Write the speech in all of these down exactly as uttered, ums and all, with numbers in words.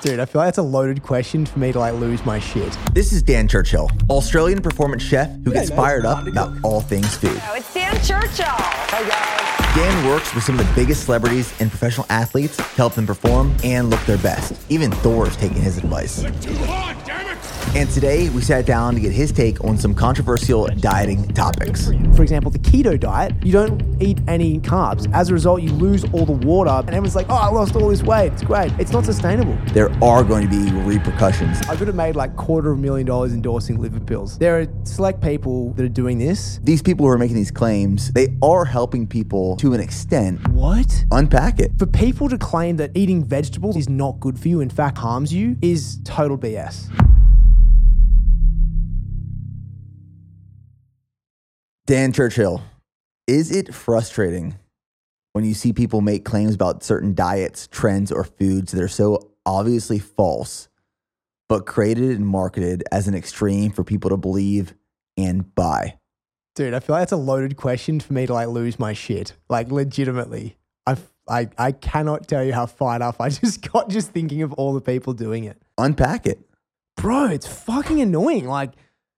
Dude, I feel like that's a loaded question for me to like lose my shit. This is Dan Churchill, Australian performance chef who gets fired up about all things food. Oh, it's Dan Churchill. Hey guys. Dan works with some of the biggest celebrities and professional athletes to help them perform and look their best. Even Thor's taking his advice. Too hot, damn it! And today we sat down to get his take on some controversial dieting topics. For example, the keto diet, you don't eat any carbs. As a result, you lose all the water and everyone's like, oh, I lost all this weight. It's great. It's not sustainable. There are going to be repercussions. I could have made like quarter of a million dollars endorsing liver pills. There are select people that are doing this. These people who are making these claims, they are helping people to an extent. What? Unpack it. For people to claim that eating vegetables is not good for you, in fact harms you, is total B S. Dan Churchill, is it frustrating when you see people make claims about certain diets, trends, or foods that are so obviously false, but created and marketed as an extreme for people to believe and buy? Dude, I feel like that's a loaded question for me to like lose my shit. Like legitimately. I I I cannot tell you how fired up I just got just thinking of all the people doing it. Unpack it. Bro, it's fucking annoying. Like,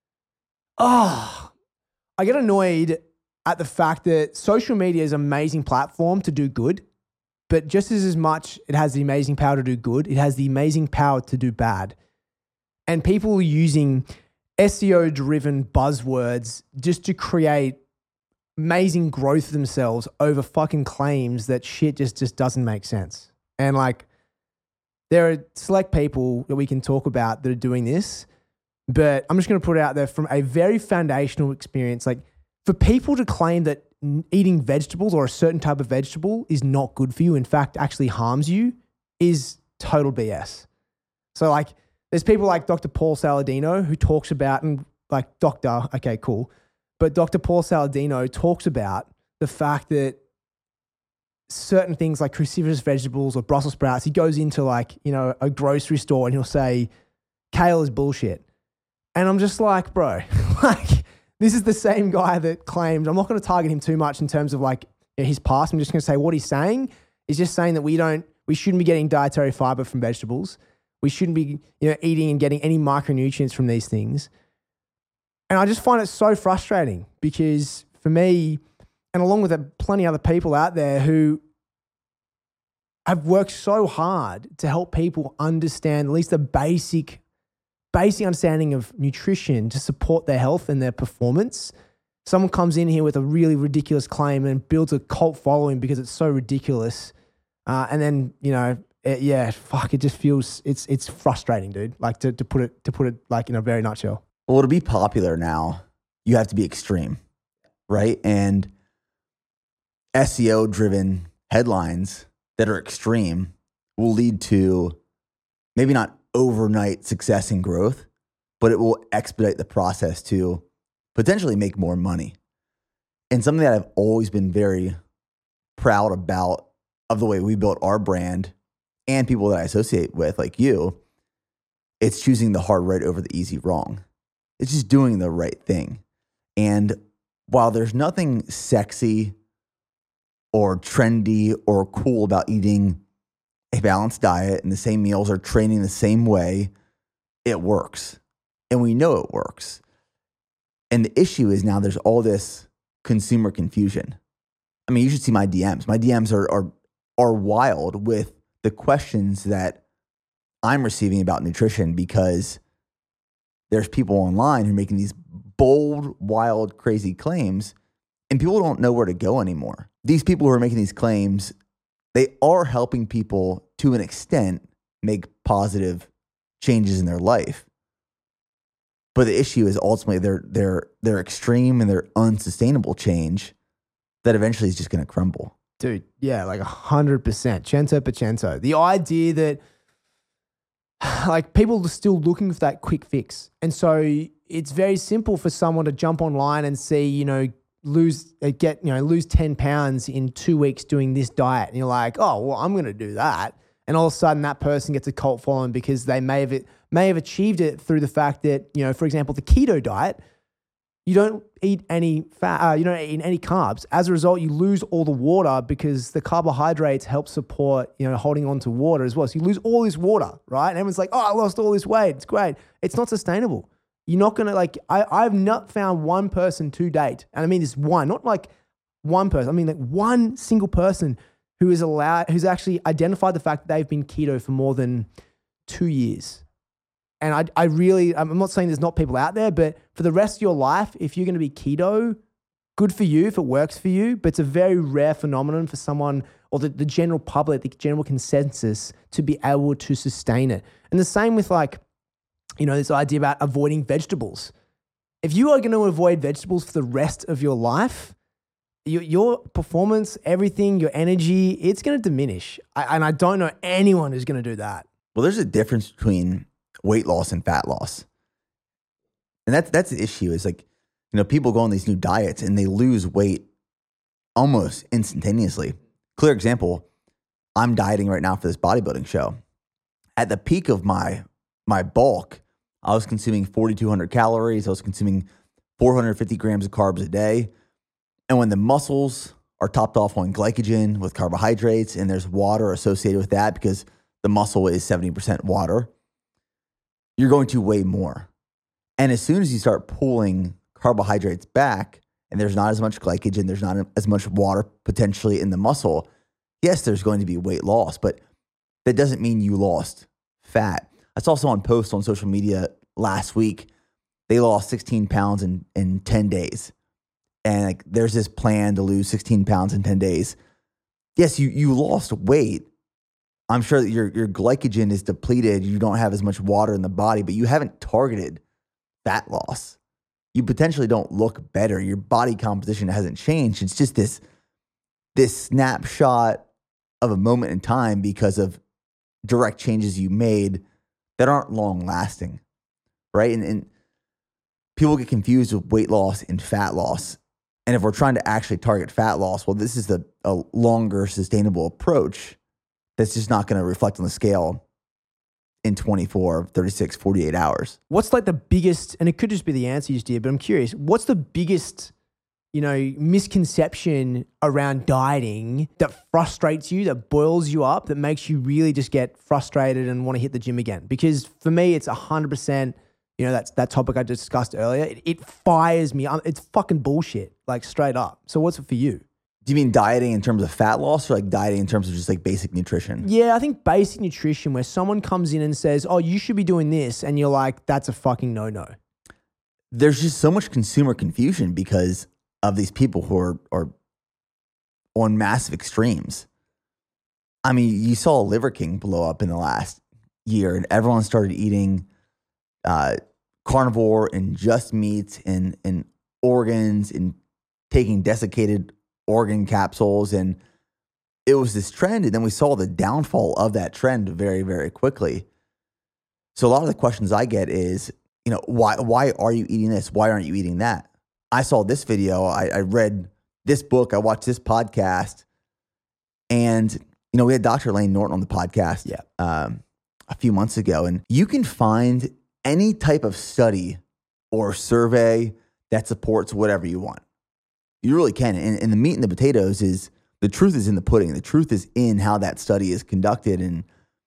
oh, I get annoyed at the fact that social media is an amazing platform to do good, but just as, as much it has the amazing power to do good, it has the amazing power to do bad. And people are using S E O-driven buzzwords just to create amazing growth for themselves over fucking claims that shit just, just doesn't make sense. And like, there are select people that we can talk about that are doing this, but I'm just going to put it out there from a very foundational experience. Like, for people to claim that eating vegetables or a certain type of vegetable is not good for you, in fact, actually harms you, is total B S. So like, there's people like Doctor Paul Saladino who talks about, and like doctor, okay, cool. But Doctor Paul Saladino talks about the fact that certain things like cruciferous vegetables or Brussels sprouts, he goes into like, you know, a grocery store and he'll say, kale is bullshit. And I'm just like, bro, like, this is the same guy that claims, I'm not going to target him too much in terms of like his past. I'm just going to say what he's saying is just saying that we don't, we shouldn't be getting dietary fiber from vegetables. We shouldn't be, you know, eating and getting any micronutrients from these things. And I just find it so frustrating because for me, and along with plenty of other people out there who have worked so hard to help people understand at least the basic basic understanding of nutrition to support their health and their performance. Someone comes in here with a really ridiculous claim and builds a cult following because it's so ridiculous. Uh, and then, you know, it, yeah, fuck, it just feels, it's it's frustrating, dude. Like to, to put it, to put it like in a very nutshell. Well, to be popular now, you have to be extreme, right? And S E O-driven headlines that are extreme will lead to maybe not overnight success and growth, but it will expedite the process to potentially make more money. And something that I've always been very proud about of the way we built our brand and people that I associate with, like you, it's choosing the hard right over the easy wrong. It's just doing the right thing. And while there's nothing sexy or trendy or cool about eating a balanced diet and the same meals or training the same way, it works. And we know it works. And the issue is now there's all this consumer confusion. I mean, you should see my D Ms. My D Ms are are are wild with the questions that I'm receiving about nutrition because there's people online who are making these bold, wild, crazy claims, and people don't know where to go anymore. These people who are making these claims, they are helping people to an extent make positive changes in their life. But the issue is ultimately they're, they're, they're extreme and they're unsustainable change that eventually is just going to crumble. Dude, yeah, like one hundred percent. Cento per cento. The idea that like people are still looking for that quick fix. And so it's very simple for someone to jump online and see, you know, lose, uh, get, you know, lose ten pounds in two weeks doing this diet. And you're like, oh, well, I'm going to do that. And all of a sudden that person gets a cult following because they may have, it, may have achieved it through the fact that, you know, for example, the keto diet, You don't eat any fat, uh, you don't eat any carbs. As a result, you lose all the water because the carbohydrates help support, you know, holding on to water as well. So you lose all this water, right? And everyone's like, oh, I lost all this weight. It's great. It's not sustainable. You're not going to like, I, I've not found one person to date. And I mean, this one, not like one person. I mean, like one single person who is allowed, who's actually identified the fact that they've been keto for more than two years. And I, I really, I'm not saying there's not people out there, but for the rest of your life, if you're going to be keto, good for you if it works for you, but it's a very rare phenomenon for someone or the, the general public, the general consensus to be able to sustain it. And the same with like, you know, this idea about avoiding vegetables. If you are going to avoid vegetables for the rest of your life, your, your performance, everything, your energy, it's going to diminish. I, and I don't know anyone who's going to do that. Well, there's a difference between weight loss and fat loss. And that's, that's the issue is like, you know, people go on these new diets and they lose weight almost instantaneously. Clear example, I'm dieting right now for this bodybuilding show. At the peak of my, my bulk, I was consuming forty-two hundred calories. I was consuming four hundred fifty grams of carbs a day. And when the muscles are topped off on glycogen with carbohydrates and there's water associated with that because the muscle is seventy percent water, you're going to weigh more. And as soon as you start pulling carbohydrates back and there's not as much glycogen, there's not as much water potentially in the muscle, yes, there's going to be weight loss, but that doesn't mean you lost fat. I saw someone post on social media last week, they lost sixteen pounds in, in ten days. And like, there's this plan to lose sixteen pounds in ten days. Yes, you, you lost weight. I'm sure that your, your glycogen is depleted. You don't have as much water in the body, but you haven't targeted fat loss. You potentially don't look better. Your body composition hasn't changed. It's just this, this snapshot of a moment in time because of direct changes you made that aren't long lasting, right? And, and people get confused with weight loss and fat loss. And if we're trying to actually target fat loss, well, this is the, a longer sustainable approach that's just not going to reflect on the scale in twenty-four, thirty-six, forty-eight hours. What's like the biggest, and it could just be the answer you just did, but I'm curious, what's the biggest, you know, misconception around dieting that frustrates you, that boils you up, that makes you really just get frustrated and want to hit the gym again? Because for me, it's one hundred percent, you know, that's that topic I discussed earlier. It, it fires me. It's fucking bullshit, like straight up. So what's it for you? Do you mean dieting in terms of fat loss or like dieting in terms of just like basic nutrition? Yeah, I think basic nutrition where someone comes in and says, oh, you should be doing this. And you're like, that's a fucking no-no. There's just so much consumer confusion because of these people who are, are on massive extremes. I mean, you saw Liver King blow up in the last year and everyone started eating uh, carnivore and just meats and, and organs and taking desiccated organ capsules. And it was this trend. And then we saw the downfall of that trend very, very quickly. So a lot of the questions I get is, you know, why, why are you eating this? Why aren't you eating that? I saw this video. I, I read this book. I watched this podcast. And, you know, we had Doctor Layne Norton on the podcast yeah. um, a few months ago. And you can find any type of study or survey that supports whatever you want. You really can. And, and the meat and the potatoes is, the truth is in the pudding. The truth is in how that study is conducted and,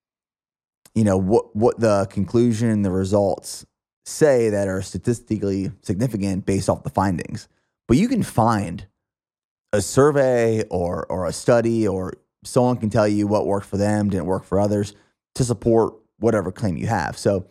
you know, what, what the conclusion, the results say that are statistically significant based off the findings. But you can find a survey or, or a study or someone can tell you what worked for them, didn't work for others to support whatever claim you have. So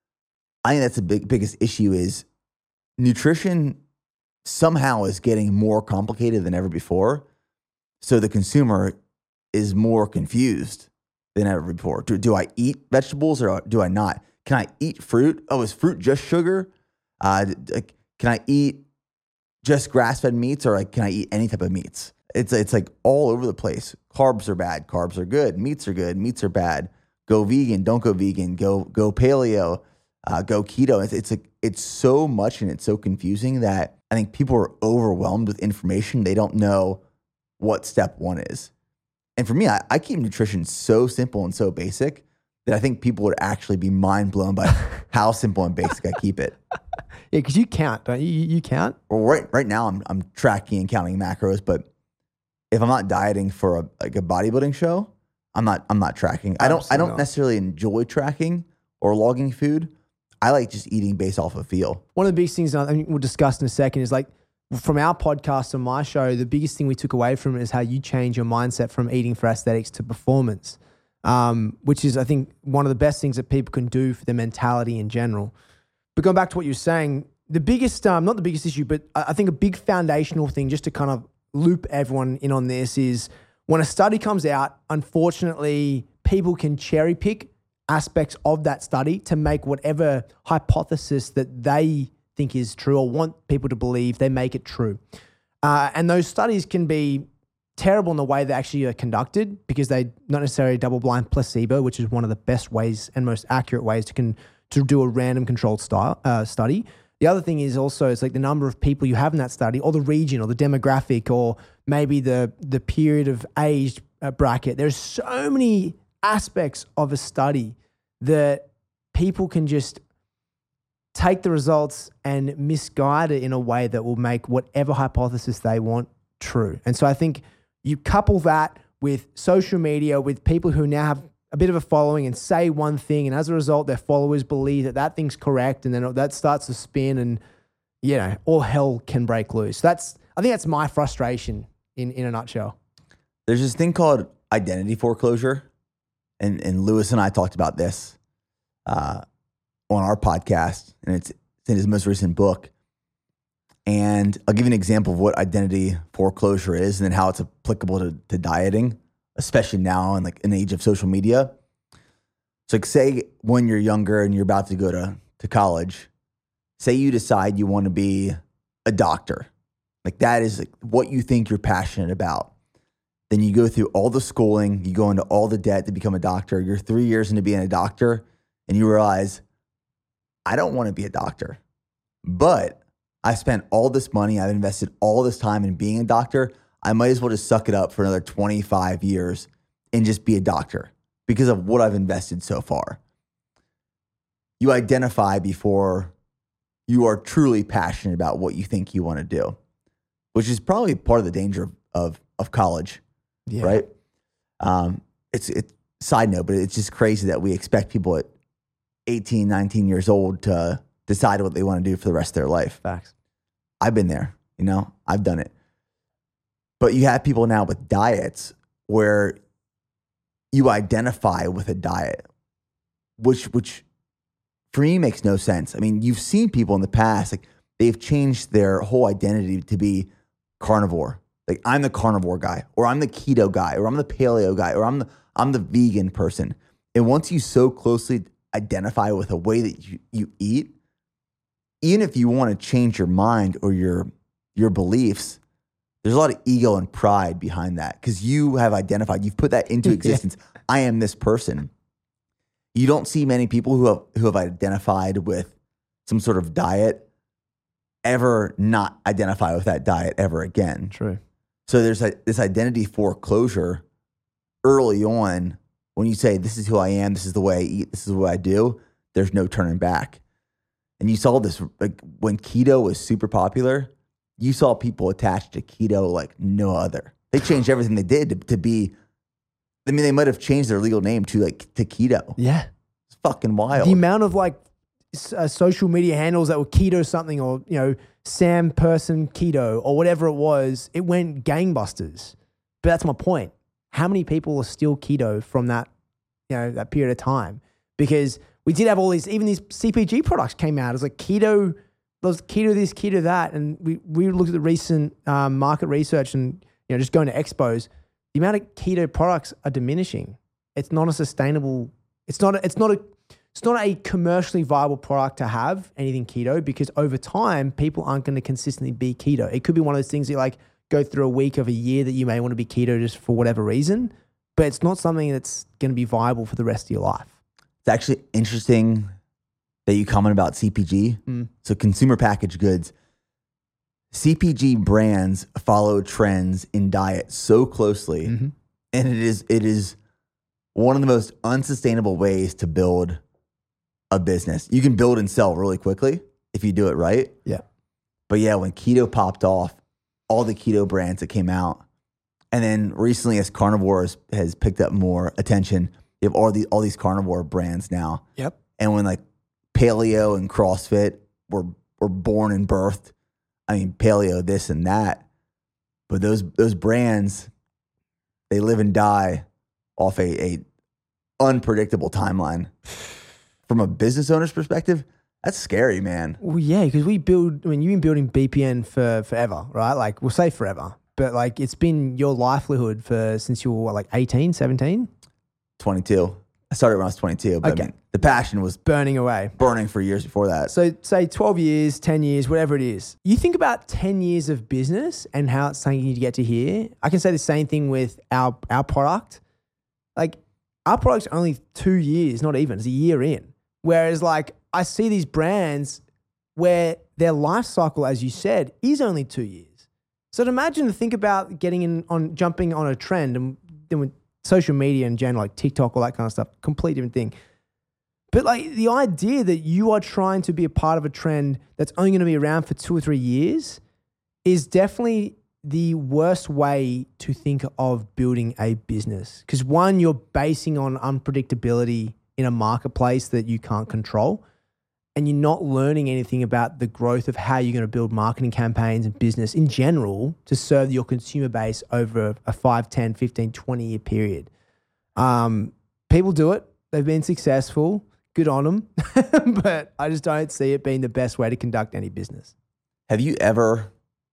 I think that's the big, biggest issue is nutrition somehow is getting more complicated than ever before. So the consumer is more confused than ever before. Do, do I eat vegetables or do I not? Can I eat fruit? Oh, is fruit just sugar? Uh, can I eat just grass-fed meats or like, can I eat any type of meats? It's, it's like all over the place. Carbs are bad. Carbs are good. Meats are good. Meats are bad. Go vegan. Don't go vegan. Go, go paleo. Uh, go keto. It's, it's like, it's so much and it's so confusing that I think people are overwhelmed with information. They don't know what step one is. And for me, I, I keep nutrition so simple and so basic that I think people would actually be mind blown by how simple and basic I keep it. Yeah, because you count, don't you? you? You count? Well, right right now I'm I'm tracking and counting macros, but if I'm not dieting for a like a bodybuilding show, I'm not I'm not tracking. I don't I don't not. necessarily enjoy tracking or logging food. I like just eating based off of feel. One of the biggest things I think we'll discuss in a second is like from our podcast and my show, the biggest thing we took away from it is how you change your mindset from eating for aesthetics to performance, um, which is I think one of the best things that people can do for their mentality in general. But going back to what you were saying, the biggest, um, not the biggest issue, but I I think a big foundational thing just to kind of loop everyone in on this is when a study comes out, unfortunately, people can cherry pick aspects of that study to make whatever hypothesis that they think is true or want people to believe, they make it true. Uh, and those studies can be terrible in the way they actually are conducted because they not necessarily double-blind placebo, which is one of the best ways and most accurate ways to can to do a random controlled style, uh, study. The other thing is also it's like the number of people you have in that study or the region or the demographic or maybe the the period of age uh, bracket. There's so many aspects of a study that people can just take the results and misguide it in a way that will make whatever hypothesis they want true. And so I think you couple that with social media, with people who now have a bit of a following and say one thing, and as a result, their followers believe that that thing's correct, and then that starts to spin, and you know, all hell can break loose. That's I think that's my frustration in in a nutshell. There's this thing called identity foreclosure, and and Lewis and I talked about this uh, on our podcast, and it's, it's in his most recent book. And I'll give you an example of what identity foreclosure is, and then how it's applicable to, to dieting, especially now in like an age of social media. So like say when you're younger and you're about to go to, to college, say you decide you want to be a doctor. Like that is like what you think you're passionate about. Then you go through all the schooling, you go into all the debt to become a doctor. You're three years into being a doctor and you realize, I don't want to be a doctor, but I spent all this money, I've invested all this time in being a doctor. I might as well just suck it up for another twenty-five years and just be a doctor because of what I've invested so far. You identify before you are truly passionate about what you think you want to do, which is probably part of the danger of of, of college, Yeah. right? Um, it's it. Side note, but it's just crazy that we expect people at eighteen, nineteen years old to decide what they want to do for the rest of their life. Facts. I've been there, you know, I've done it. But you have people now with diets where you identify with a diet, which which for me makes no sense. I mean, you've seen people in the past, like they've changed their whole identity to be carnivore. Like I'm the carnivore guy, or I'm the keto guy, or I'm the paleo guy, or I'm the I'm the vegan person. And once you so closely identify with a way that you, you eat, even if you want to change your mind or your your beliefs, there's a lot of ego and pride behind that because you have identified, you've put that into existence. Yeah. I am this person. You don't see many people who have who have identified with some sort of diet ever not identify with that diet ever again. True. So there's a, this identity foreclosure early on when you say, this is who I am, this is the way I eat, this is what I do, there's no turning back. And you saw this, like when keto was super popular, you saw people attached to keto like no other. They changed everything they did to, to be, I mean, they might have changed their legal name to like to keto. Yeah. It's fucking wild. The amount of like uh, social media handles that were keto something or, you know, Sam Person Keto or whatever it was, it went gangbusters. But that's my point. How many people are still keto from that, you know, that period of time? Because we did have all these, even these C P G products came out as like keto, those keto this, keto that. And we, we looked at the recent um, market research and, you know, just going to expos, the amount of keto products are diminishing. It's not a sustainable, it's not, a, it's not a, it's not a commercially viable product to have anything keto because over time, people aren't going to consistently be keto. It could be one of those things that like go through a week of a year that you may want to be keto just for whatever reason, but it's not something that's going to be viable for the rest of your life. It's actually interesting that you comment about C P G. Mm. So consumer packaged goods, C P G brands follow trends in diet so closely, mm-hmm. and it is it is one of the most unsustainable ways to build a business. You can build and sell really quickly if you do it right. Yeah. But yeah, when keto popped off, all the keto brands that came out, and then recently as carnivore has, has picked up more attention, you have all the all these carnivore brands now. Yep. And when like paleo and CrossFit were were born and birthed, I mean paleo this and that, but those those brands, they live and die off a, a unpredictable timeline. From a business owner's perspective, that's scary, man. Well, yeah, because we build, I mean, you've been building B P N for forever, right? Like, we'll say forever, but like, it's been your livelihood for since you were what, like eighteen, seventeen? twenty-two. I started when I was twenty-two, but Okay. I mean, the passion was Burning away. burning for years before that. So, say twelve years, ten years, whatever it is. You think about ten years of business and how it's taking you to get to here. I can say the same thing with our, our product. Like, our product's only two years, not even, it's a year in. Whereas, like, I see these brands where their life cycle, as you said, is only two years. So to imagine to think about getting in on jumping on a trend, and then with social media in general, like TikTok, all that kind of stuff, completely different thing. But like the idea that you are trying to be a part of a trend that's only going to be around for two or three years is definitely the worst way to think of building a business. Because one, you're basing on unpredictability in a marketplace that you can't control, and you're not learning anything about the growth of how you're going to build marketing campaigns and business in general to serve your consumer base over a five, ten, fifteen, twenty year period. Um, people do it. They've been successful. Good on them. But I just don't see it being the best way to conduct any business. Have you ever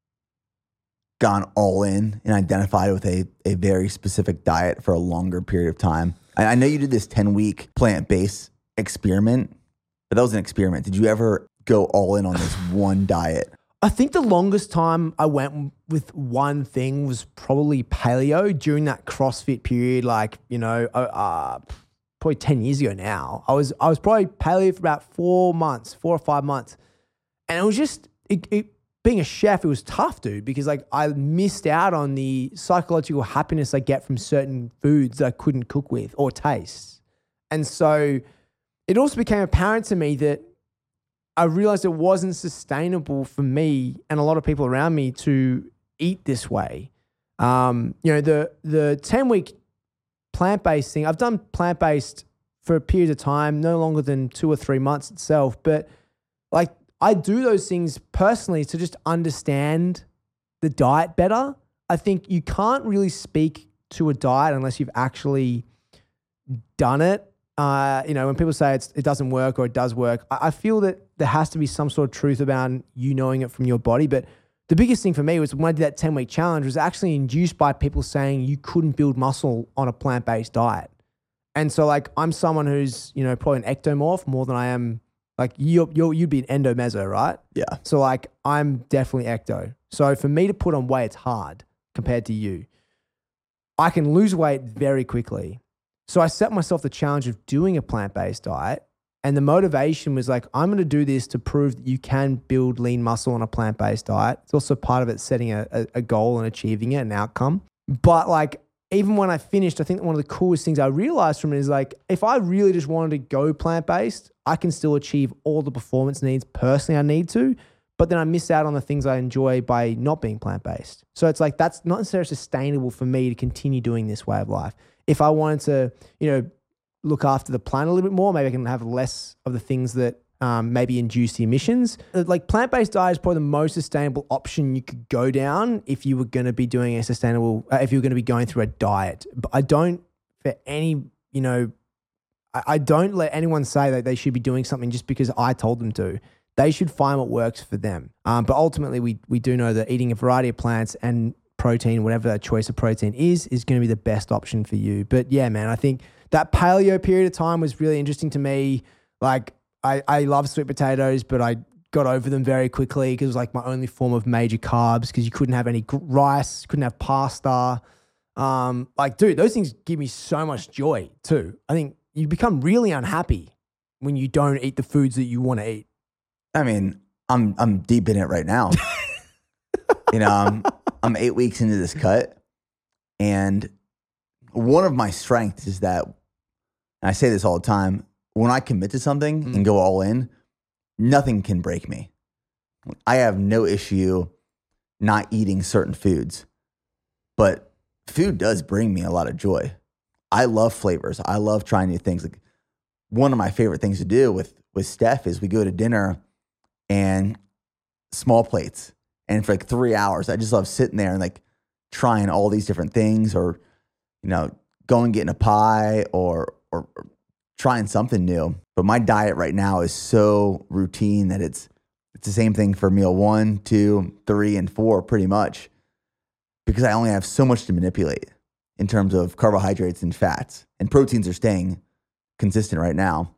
gone all in and identified with a, a very specific diet for a longer period of time? I, I know you did this ten-week plant-based experiment, but that was an experiment. Did you ever go all in on this one diet? I think the longest time I went with one thing was probably paleo during that CrossFit period, like, you know, uh, probably ten years ago now. I was I was probably paleo for about four months, four or five months. And it was just, it, it, being a chef, it was tough, dude, because like I missed out on the psychological happiness I get from certain foods that I couldn't cook with or taste. And so it also became apparent to me that I realized it wasn't sustainable for me and a lot of people around me to eat this way. Um, you know, the the ten-week plant-based thing, I've done plant-based for a period of time, no longer than two or three months itself, but like I do those things personally to just understand the diet better. I think you can't really speak to a diet unless you've actually done it. Uh, you know, when people say it's, it doesn't work or it does work, I, I feel that there has to be some sort of truth about you knowing it from your body. But the biggest thing for me was when I did that ten-week challenge was actually induced by people saying you couldn't build muscle on a plant-based diet. And so like I'm someone who's, you know, probably an ectomorph more than I am. Like you're, you're, you'd be an endomeso, right? Yeah. So like I'm definitely ecto. So for me to put on weight, it's hard compared to you. I can lose weight very quickly. So I set myself the challenge of doing a plant-based diet. And the motivation was like, I'm going to do this to prove that you can build lean muscle on a plant-based diet. It's also part of it setting a, a, a goal and achieving it, an outcome. But like, even when I finished, I think one of the coolest things I realized from it is like, if I really just wanted to go plant-based, I can still achieve all the performance needs personally I need to, but then I miss out on the things I enjoy by not being plant-based. So it's like, that's not necessarily sustainable for me to continue doing this way of life. If I wanted to, you know, look after the planet a little bit more, maybe I can have less of the things that um, maybe induce the emissions. Like plant-based diet is probably the most sustainable option you could go down if you were going to be doing a sustainable, uh, if you were going to be going through a diet. But I don't, for any, you know, I, I don't let anyone say that they should be doing something just because I told them to. They should find what works for them. Um, but ultimately, we we do know that eating a variety of plants and protein, whatever that choice of protein is, is going to be the best option for you. But yeah, man, I think that paleo period of time was really interesting to me. Like, I, I love sweet potatoes, but I got over them very quickly because it was like my only form of major carbs because you couldn't have any rice, couldn't have pasta. Um, like, dude, those things give me so much joy too. I think you become really unhappy when you don't eat the foods that you want to eat. I mean, I'm I'm deep in it right now. you know, I'm, I'm eight weeks into this cut, and one of my strengths is that, and I say this all the time, when I commit to something Mm. and go all in, nothing can break me. I have no issue not eating certain foods, but food does bring me a lot of joy. I love flavors. I love trying new things. Like one of my favorite things to do with with Steph is we go to dinner and small plates, and for like three hours, I just love sitting there and like trying all these different things, or you know, going getting a pie, or or, or trying something new. But my diet right now is so routine that it's it's the same thing for meal one, two, three, and four, pretty much, because I only have so much to manipulate in terms of carbohydrates and fats, and proteins are staying consistent right now.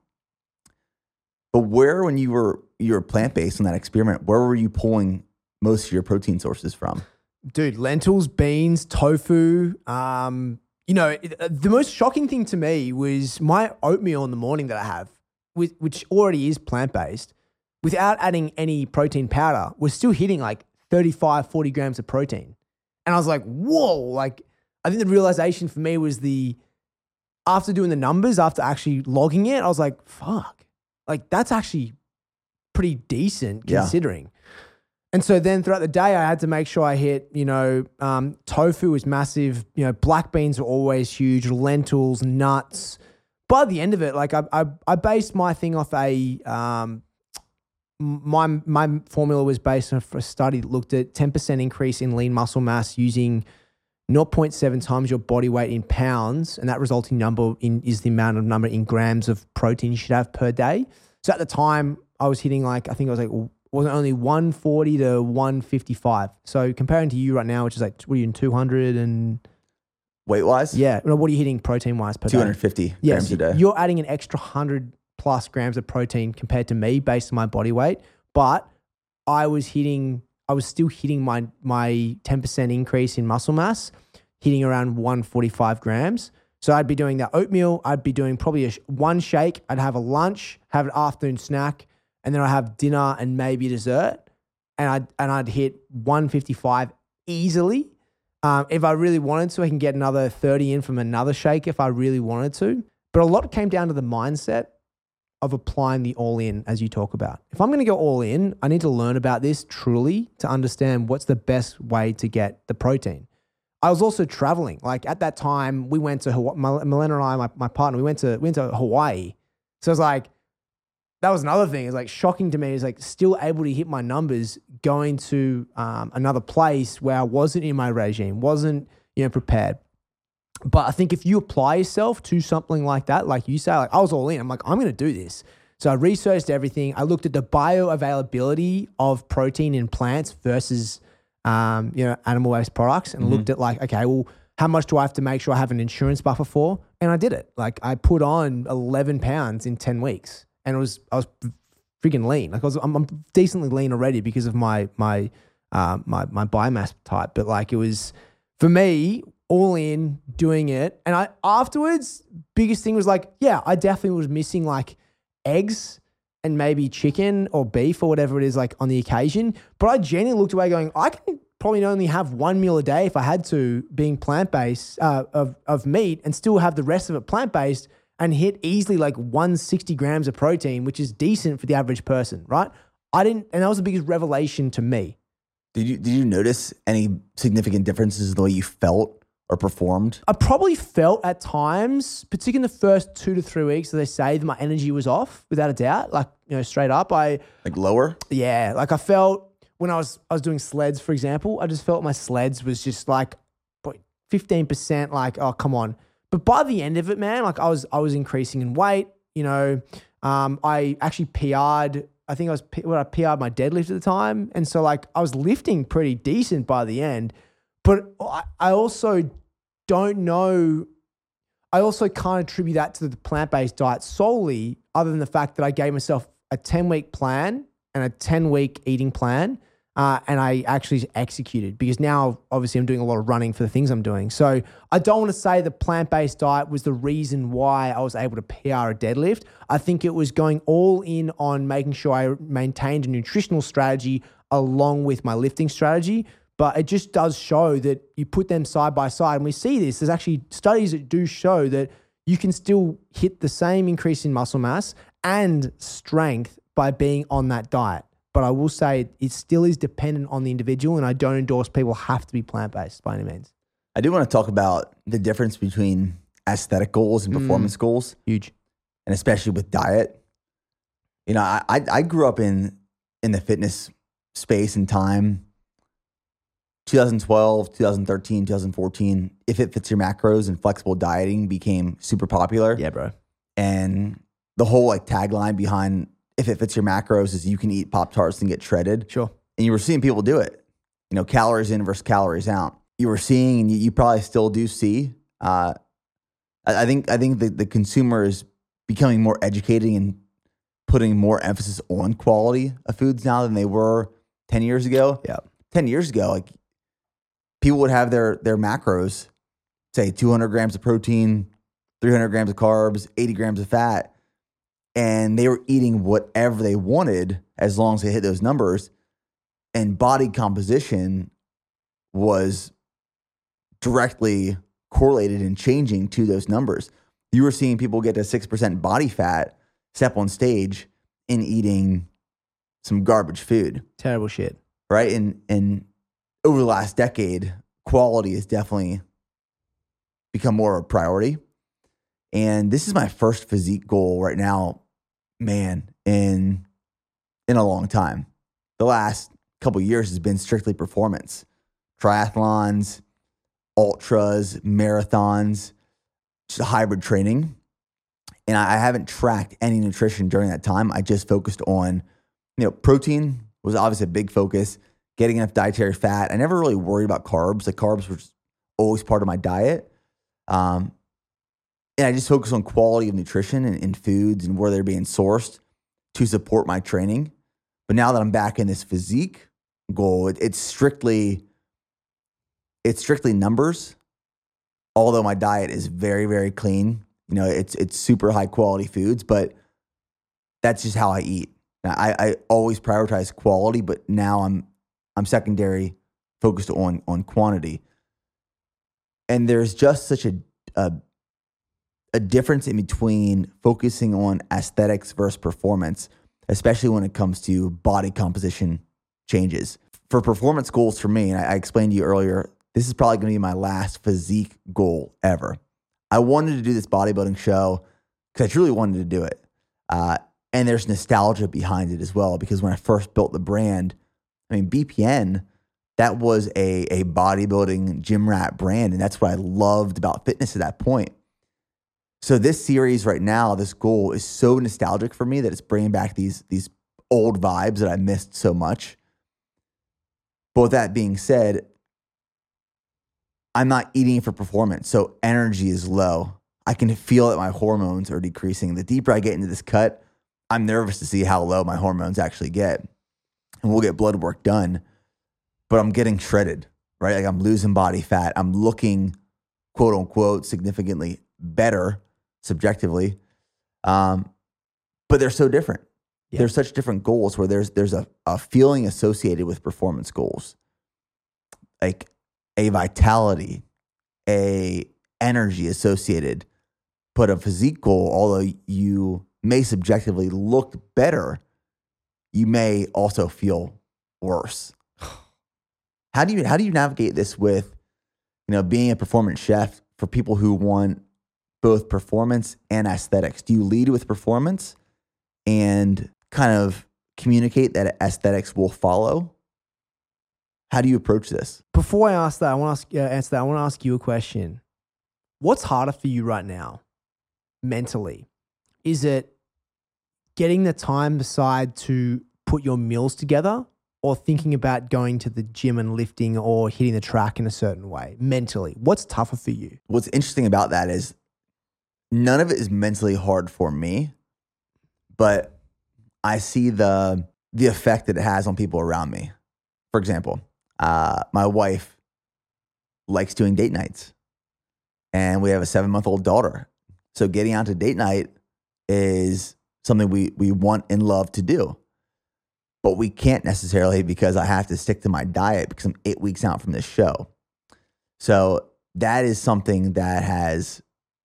But where, when you were you were plant based in that experiment, where were you pulling most of your protein sources from? Dude, lentils, beans, tofu. Um, you know, it, uh, the most shocking thing to me was my oatmeal in the morning that I have, with, which already is plant-based, without adding any protein powder, was still hitting like thirty-five, forty grams of protein. And I was like, whoa, like, I think the realization for me was the, after doing the numbers, after actually logging it, I was like, fuck, like that's actually pretty decent Yeah. considering. And so then throughout the day, I had to make sure I hit, you know, um, tofu was massive. You know, black beans are always huge, lentils, nuts. By the end of it, like I, I, I based my thing off a, um, my my formula was based on a study that looked at ten percent increase in lean muscle mass using zero point seven times your body weight in pounds, and that resulting number in is the amount of number in grams of protein you should have per day. So at the time, I was hitting like, I think I was like, wasn't only one forty to one fifty-five. So comparing to you right now, which is like, what are you in, two hundred and... Weight-wise? Yeah. What are you hitting protein-wise per day? two hundred fifty Yes, grams a day. You're adding an extra one hundred plus grams of protein compared to me based on my body weight. But I was hitting, I was still hitting my my ten percent increase in muscle mass, hitting around one forty-five grams. So I'd be doing that oatmeal. I'd be doing probably a sh- one shake. I'd have a lunch, have an afternoon snack, and then I'd have dinner and maybe dessert. And I'd, and I'd hit one fifty-five easily. Um, if I really wanted to, I can get another thirty in from another shake if I really wanted to. But a lot came down to the mindset of applying the all-in, as you talk about. If I'm going to go all-in, I need to learn about this truly to understand what's the best way to get the protein. I was also traveling. Like at that time, we went to Hawaii. Milena and I, my, my partner, we went to we went to Hawaii. So it's like, that was another thing. It's like shocking to me. It's like still able to hit my numbers going to um, another place where I wasn't in my regime, wasn't, you know, prepared. But I think if you apply yourself to something like that, like you say, like I was all in, I'm like, I'm going to do this. So I researched everything. I looked at the bioavailability of protein in plants versus, um, you know, animal-based products, and mm-hmm. looked at like, okay, well, how much do I have to make sure I have an insurance buffer for? And I did it. Like I put on eleven pounds in ten weeks. And it was, I was freaking lean. Like I was, I'm, I'm decently lean already because of my, my, uh, my, my biomass type. But like it was, for me, all in doing it. And I, afterwards, biggest thing was like, yeah, I definitely was missing like eggs and maybe chicken or beef or whatever it is like on the occasion. But I genuinely looked away going, I can probably only have one meal a day if I had to, being plant-based uh, of, of meat, and still have the rest of it plant-based, and hit easily like one hundred sixty grams of protein, which is decent for the average person, right? I didn't, and that was the biggest revelation to me. Did you did you notice any significant differences in the way you felt or performed? I probably felt at times, particularly in the first two to three weeks, as they say, that my energy was off, without a doubt. Like, you know, straight up, I like lower. Yeah, like I felt when I was I was doing sleds, for example, I just felt my sleds was just like fifteen percent. Like, oh, come on. But by the end of it, man, like I was, I was increasing in weight. You know, um, I actually P R'd. I think I was, well, I P R'd my deadlift at the time, and so like I was lifting pretty decent by the end. But I, I also don't know. I also can't attribute that to the plant-based diet solely, other than the fact that I gave myself a ten-week plan and a ten-week eating plan. Uh, and I actually executed, because now obviously I'm doing a lot of running for the things I'm doing. So I don't want to say the plant-based diet was the reason why I was able to P R a deadlift. I think it was going all in on making sure I maintained a nutritional strategy along with my lifting strategy. But it just does show that you put them side by side, and we see this. There's actually studies that do show that you can still hit the same increase in muscle mass and strength by being on that diet. But I will say it still is dependent on the individual, and I don't endorse people have to be plant-based by any means. I do want to talk about the difference between aesthetic goals and performance mm, goals. Huge. And especially with diet. You know, I, I I grew up in in the fitness space and time. twenty twelve, twenty thirteen, twenty fourteen, If It Fits Your Macros and flexible dieting became super popular. Yeah, bro. And the whole like tagline behind If It Fits Your Macros is you can eat Pop-Tarts and get shredded. Sure. And you were seeing people do it. You know, calories in versus calories out. You were seeing, and you, you probably still do see. Uh, I, I think I think the, the consumer is becoming more educated and putting more emphasis on quality of foods now than they were ten years ago. Yeah. ten years ago, like people would have their their macros, say two hundred grams of protein, three hundred grams of carbs, eighty grams of fat, and they were eating whatever they wanted as long as they hit those numbers. And body composition was directly correlated and changing to those numbers. You were seeing people get to six percent body fat, step on stage, and eating some garbage food. Terrible shit. Right? And and over the last decade, quality has definitely become more of a priority. And this is my first physique goal right now, man, in in a long time. The last couple of years has been strictly performance. Triathlons, ultras, marathons, just hybrid training. And I haven't tracked any nutrition during that time. I just focused on, you know, protein was obviously a big focus, getting enough dietary fat. I never really worried about carbs. The carbs were just always part of my diet. Um, and I just focused on quality of nutrition and, and foods and where they're being sourced to support my training. But now that I'm back in this physique goal, it, it's strictly, it's strictly numbers. Although my diet is very, very clean. You know, it's it's super high quality foods, but that's just how I eat. I, I always prioritize quality, but now I'm I'm secondary focused on on quantity. And there's just such a a, a difference in between focusing on aesthetics versus performance, especially when it comes to body composition changes. For performance goals for me, and I, I explained to you earlier, this is probably going to be my last physique goal ever. I wanted to do this bodybuilding show because I truly wanted to do it. Uh, and there's nostalgia behind it as well, because when I first built the brand, I mean, B P N, that was a, a bodybuilding gym rat brand. And that's what I loved about fitness at that point. So this series right now, this goal is so nostalgic for me that it's bringing back these, these old vibes that I missed so much. But with that being said, I'm not eating for performance, so energy is low. I can feel that my hormones are decreasing. The deeper I get into this cut, I'm nervous to see how low my hormones actually get. And we'll get blood work done, but I'm getting shredded, right? Like I'm losing body fat. I'm looking, quote unquote, significantly better subjectively. Um, but they're so different. Yeah. There's such different goals where there's there's a, a feeling associated with performance goals. Like a vitality, a energy associated, but a physique goal, although you may subjectively look better, you may also feel worse. How do you how do you navigate this with, you know, being a performance chef for people who want both performance and aesthetics? Do you lead with performance and kind of communicate that aesthetics will follow? How do you approach this? Before I ask that, I want to ask, uh, answer that. I want to ask you a question. What's harder for you right now, mentally? Is it getting the time aside to put your meals together, or thinking about going to the gym and lifting or hitting the track in a certain way, mentally? What's tougher for you? What's interesting about that is none of it is mentally hard for me, but I see the the effect that it has on people around me. For example, Uh, my wife likes doing date nights, and we have a seven-month-old daughter. So getting out to date night is something we we want and love to do, but we can't necessarily because I have to stick to my diet because I'm eight weeks out from this show. So that is something that has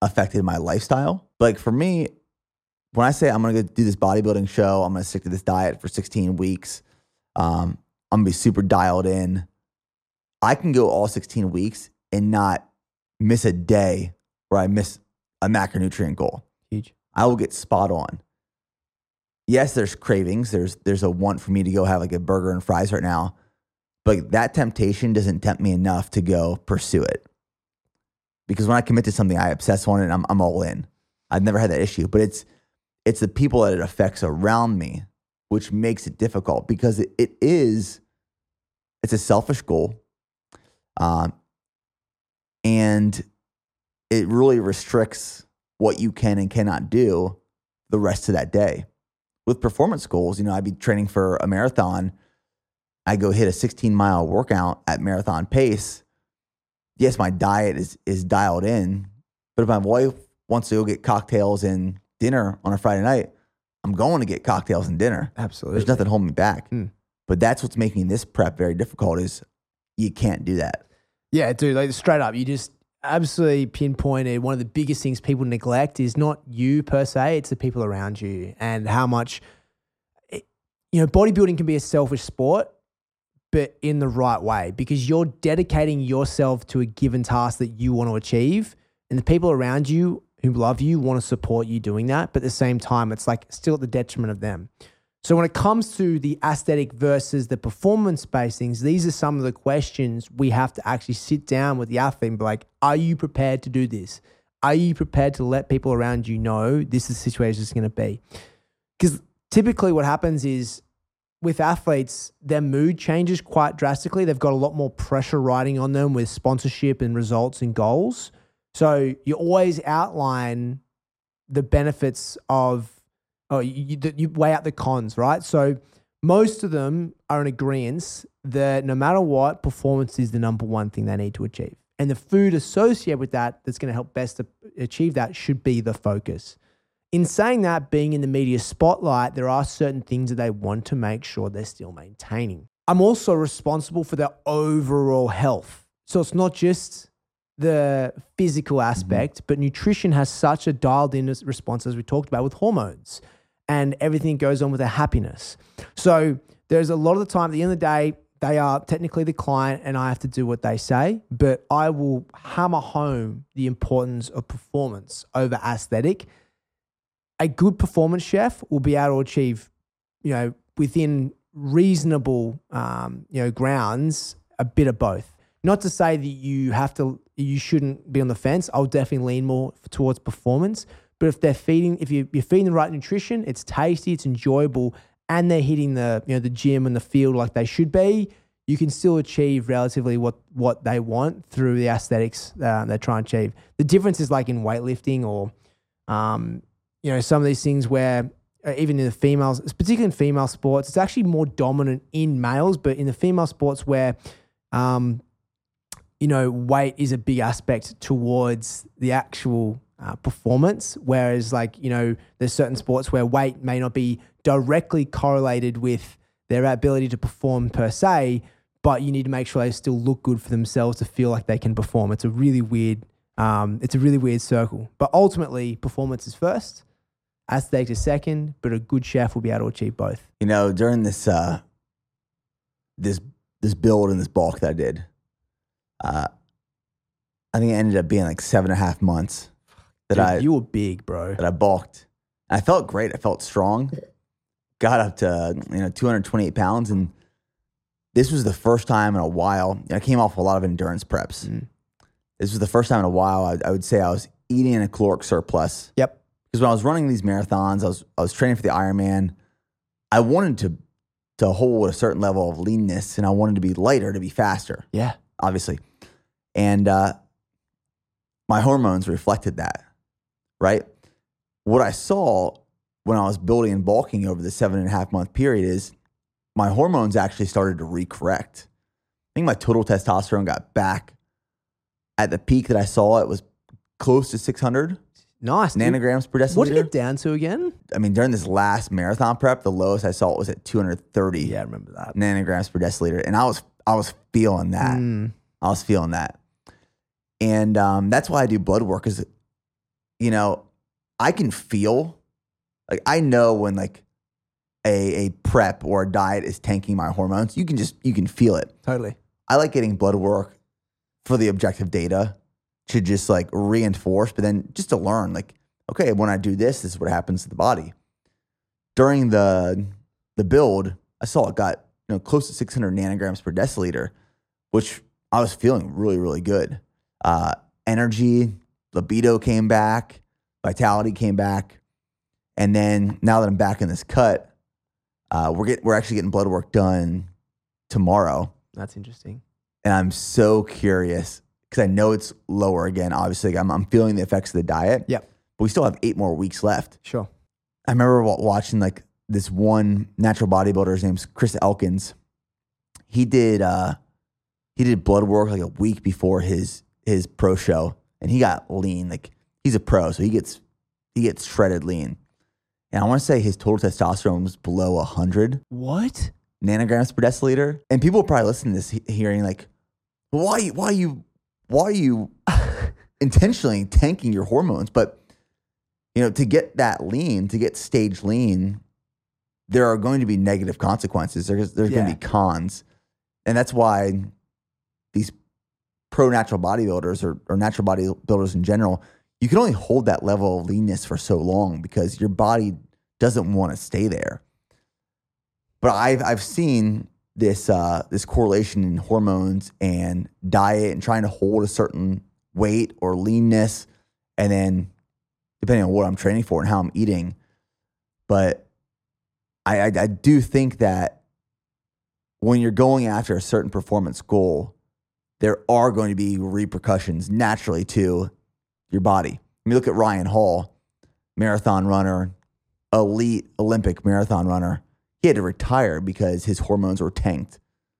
affected my lifestyle. But like for me, when I say I'm going to do this bodybuilding show, I'm going to stick to this diet for sixteen weeks. Um, I'm going to be super dialed in. I can go all sixteen weeks and not miss a day where I miss a macronutrient goal. Huge. I will get spot on. Yes, there's cravings. There's there's a want for me to go have like a burger and fries right now. But that temptation doesn't tempt me enough to go pursue it. Because when I commit to something, I obsess on it and I'm, I'm all in. I've never had that issue. But it's it's the people that it affects around me, which makes it difficult because it, it is, it's a selfish goal. Um, and it really restricts what you can and cannot do the rest of that day. With performance goals, you know, I'd be training for a marathon. I go hit a sixteen mile workout at marathon pace. Yes, my diet is is dialed in, but if my wife wants to go get cocktails and dinner on a Friday night, I'm going to get cocktails and dinner. Absolutely. There's nothing holding me back. Mm. But that's what's making this prep very difficult is you can't do that. Yeah, dude, like straight up, you just absolutely pinpointed one of the biggest things people neglect is not you per se, it's the people around you and how much, it, you know, bodybuilding can be a selfish sport, but in the right way because you're dedicating yourself to a given task that you want to achieve and the people around you who love you want to support you doing that. But at the same time, it's like still at the detriment of them. So when it comes to the aesthetic versus the performance-based things, these are some of the questions we have to actually sit down with the athlete and be like, are you prepared to do this? Are you prepared to let people around you know this is the situation it's going to be? Because typically what happens is with athletes, their mood changes quite drastically. They've got a lot more pressure riding on them with sponsorship and results and goals. So you always outline the benefits of Oh, you, you, you weigh out the cons, right? So most of them are in agreement that no matter what, performance is the number one thing they need to achieve. And the food associated with that that's going to help best to achieve that should be the focus. In saying that, being in the media spotlight, there are certain things that they want to make sure they're still maintaining. I'm also responsible for their overall health. So it's not just the physical aspect, mm-hmm. but nutrition has such a dialed in response as we talked about with hormones. And everything goes on with their happiness. So there's a lot of the time, at the end of the day, they are technically the client and I have to do what they say, but I will hammer home the importance of performance over aesthetic. A good performance chef will be able to achieve, you know, within reasonable, um, you know, grounds, a bit of both. Not to say that you have to, you shouldn't be on the fence. I'll definitely lean more towards performance. But if they're feeding, if you, you're feeding the right nutrition, it's tasty, it's enjoyable, and they're hitting the, you know, the gym and the field like they should be, you can still achieve relatively what, what they want through the aesthetics uh, they're trying to achieve. The difference is like in weightlifting or, um, you know, some of these things where uh, even in the females, particularly in female sports, it's actually more dominant in males, but in the female sports where, um, you know, weight is a big aspect towards the actual Uh, performance, whereas like, you know, there's certain sports where weight may not be directly correlated with their ability to perform per se, but you need to make sure they still look good for themselves to feel like they can perform. It's a really weird, um, it's a really weird circle. But ultimately, performance is first, aesthetic is second, but a good chef will be able to achieve both. You know, during this uh, this this build and this bulk that I did, uh, I think it ended up being like seven and a half months. That Dude, I, you were big, bro. That I bulked. I felt great. I felt strong. Got up to, you know, two hundred twenty-eight pounds. And this was the first time in a while. I came off a lot of endurance preps. Mm. This was the first time in a while I, I would say I was eating in a caloric surplus. Yep. Because when I was running these marathons, I was I was training for the Ironman. I wanted to to hold a certain level of leanness, and I wanted to be lighter to be faster. Yeah. Obviously. And uh, my hormones reflected that. Right? What I saw when I was building and bulking over the seven and a half month period is my hormones actually started to recorrect. I think my total testosterone got back at the peak that I saw. It was close to six hundred nice nanograms per deciliter. What did it get down to again? I mean, during this last marathon prep, the lowest I saw it was at two hundred thirty. Yeah, I remember that. Nanograms per deciliter. And I was, I was feeling that. Mm. I was feeling that. And um, that's why I do blood work is you know, I can feel, like I know when like a, a prep or a diet is tanking my hormones. You can just, you can feel it. Totally. I like getting blood work for the objective data to just like reinforce, but then just to learn like, okay, when I do this, this is what happens to the body. During the the build, I saw it got, you know, close to six hundred nanograms per deciliter, which I was feeling really, really good. Uh, energy, libido came back, vitality came back. And then now that I'm back in this cut, uh, we're get, we're actually getting blood work done tomorrow. That's interesting. And I'm so curious because I know it's lower again. Obviously, I'm, I'm feeling the effects of the diet. Yep. But we still have eight more weeks left. Sure. I remember watching like this one natural bodybuilder. His name's Chris Elkins. He did uh, he did blood work like a week before his his pro show, and he got lean. Like he's a pro, so he gets he gets shredded lean. And I want to say his total testosterone was below a hundred. What? Nanograms per deciliter. And people will probably listen to this hearing like, why why you why are you intentionally tanking your hormones? But you know, to get that lean, to get stage lean, there are going to be negative consequences. There's, there's Yeah. going to be cons. And that's why these pro natural bodybuilders or, or natural bodybuilders in general, you can only hold that level of leanness for so long because your body doesn't want to stay there. But I've, I've seen this, uh, this correlation in hormones and diet and trying to hold a certain weight or leanness, and then depending on what I'm training for and how I'm eating. But I, I, I do think that when you're going after a certain performance goal, there are going to be repercussions naturally to your body. I mean, look at Ryan Hall, marathon runner, elite Olympic marathon runner. He had to retire because his hormones were tanked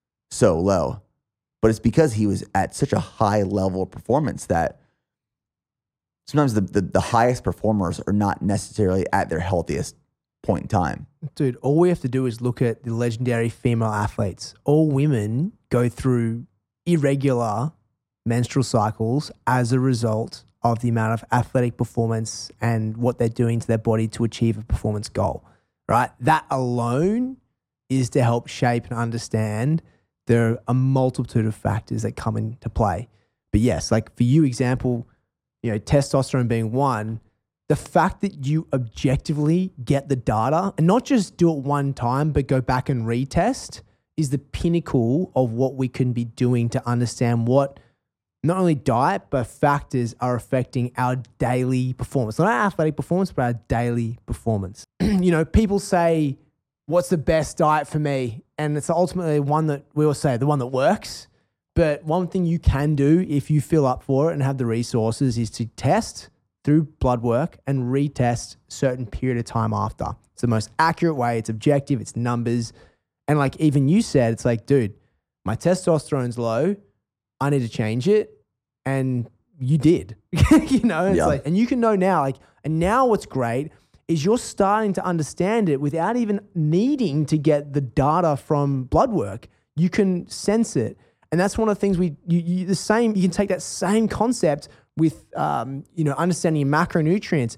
so low. But it's because he was at such a high level of performance that sometimes the, the, the highest performers are not necessarily at their healthiest point in time. Dude, all we have to do is look at the legendary female athletes. All women go through irregular menstrual cycles as a result of the amount of athletic performance and what they're doing to their body to achieve a performance goal, right? That alone is to help shape and understand there are a multitude of factors that come into play. But yes, like for you, example, you know, testosterone being one, the fact that you objectively get the data and not just do it one time, but go back and retest is the pinnacle of what we can be doing to understand what not only diet, but factors are affecting our daily performance. Not our athletic performance, but our daily performance. You know, people say, what's the best diet for me? And it's ultimately one that we all say, the one that works. But one thing you can do if you feel up for it and have the resources is to test through blood work and retest certain period of time after. It's the most accurate way. It's objective. It's numbers. And like even you said, it's like, dude, my testosterone's low. I need to change it. And you did, you know, it's yeah. like, and you can know now, like, and now what's great is you're starting to understand it without even needing to get the data from blood work. You can sense it. And that's one of the things we, you, you, the same, you can take that same concept with, um, you know, understanding macronutrients.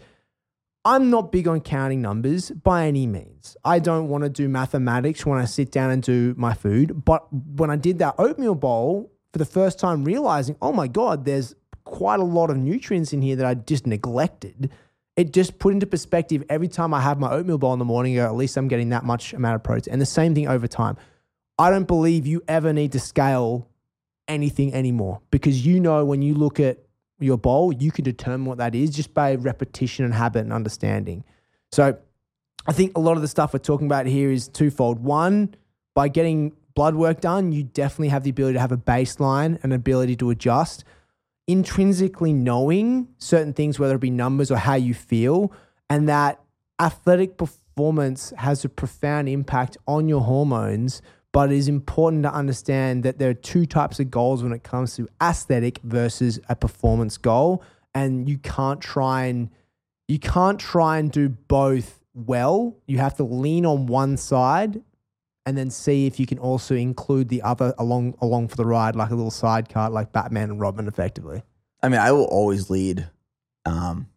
I'm not big on counting numbers by any means. I don't want to do mathematics when I sit down and do my food. But when I did that oatmeal bowl for the first time, realizing, oh my God, there's quite a lot of nutrients in here that I just neglected. It just put into perspective every time I have my oatmeal bowl in the morning, at least I'm getting that much amount of protein. And the same thing over time. I don't believe you ever need to scale anything anymore because you know when you look at your bowl, you can determine what that is just by repetition and habit and understanding. So I think a lot of the stuff we're talking about here is twofold. One, by getting blood work done, you definitely have the ability to have a baseline and ability to adjust. Intrinsically knowing certain things, whether it be numbers or how you feel, and that athletic performance has a profound impact on your hormones. But it is important to understand that there are two types of goals when it comes to aesthetic versus a performance goal. And you can't try and you can't try and do both well. You have to lean on one side and then see if you can also include the other along along for the ride, like a little side cart, like Batman and Robin, effectively. I mean, I will always lead um,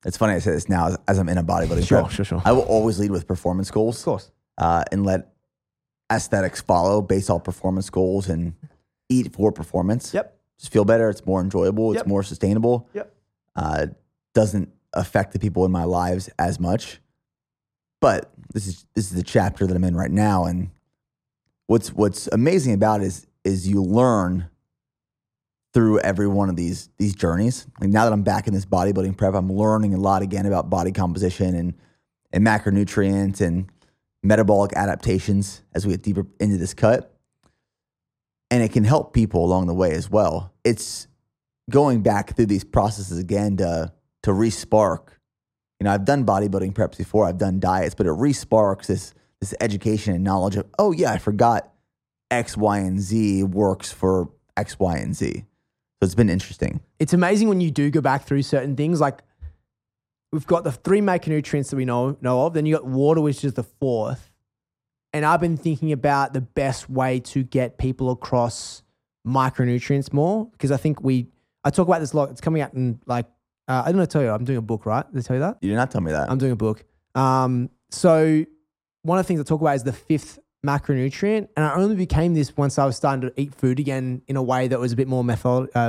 It's funny I say this now as, as I'm in a bodybuilding Sure, prep. sure, sure. I will always lead with performance goals. Of course. Uh, and let aesthetics follow based on performance goals and eat for performance. Yep. Just feel better. It's more enjoyable. It's Yep. more sustainable. Yep. Uh, doesn't affect the people in my lives as much. But this is this is the chapter that I'm in right now. And what's what's amazing about it is is you learn through every one of these these journeys. Like now that I'm back in this bodybuilding prep, I'm learning a lot again about body composition and and macronutrients and metabolic adaptations as we get deeper into this cut. And it can help people along the way as well. It's going back through these processes again to to re-spark. You know, I've done bodybuilding preps before, I've done diets, but it re-sparks this this education and knowledge of, oh yeah, I forgot X, Y, and Z works for X, Y, and Z. So it's been interesting. It's amazing when you do go back through certain things. Like we've got the three macronutrients that we know know of. Then you got water, which is the fourth. And I've been thinking about the best way to get people across micronutrients more because I think we, I talk about this a lot. It's coming out in like, uh, I don't know to tell you, I'm doing a book, right? Did I tell you that? You did not tell me that. I'm doing a book. Um, so one of the things I talk about is the fifth macronutrient. And I only became this once I was starting to eat food again in a way that was a bit more metho- uh,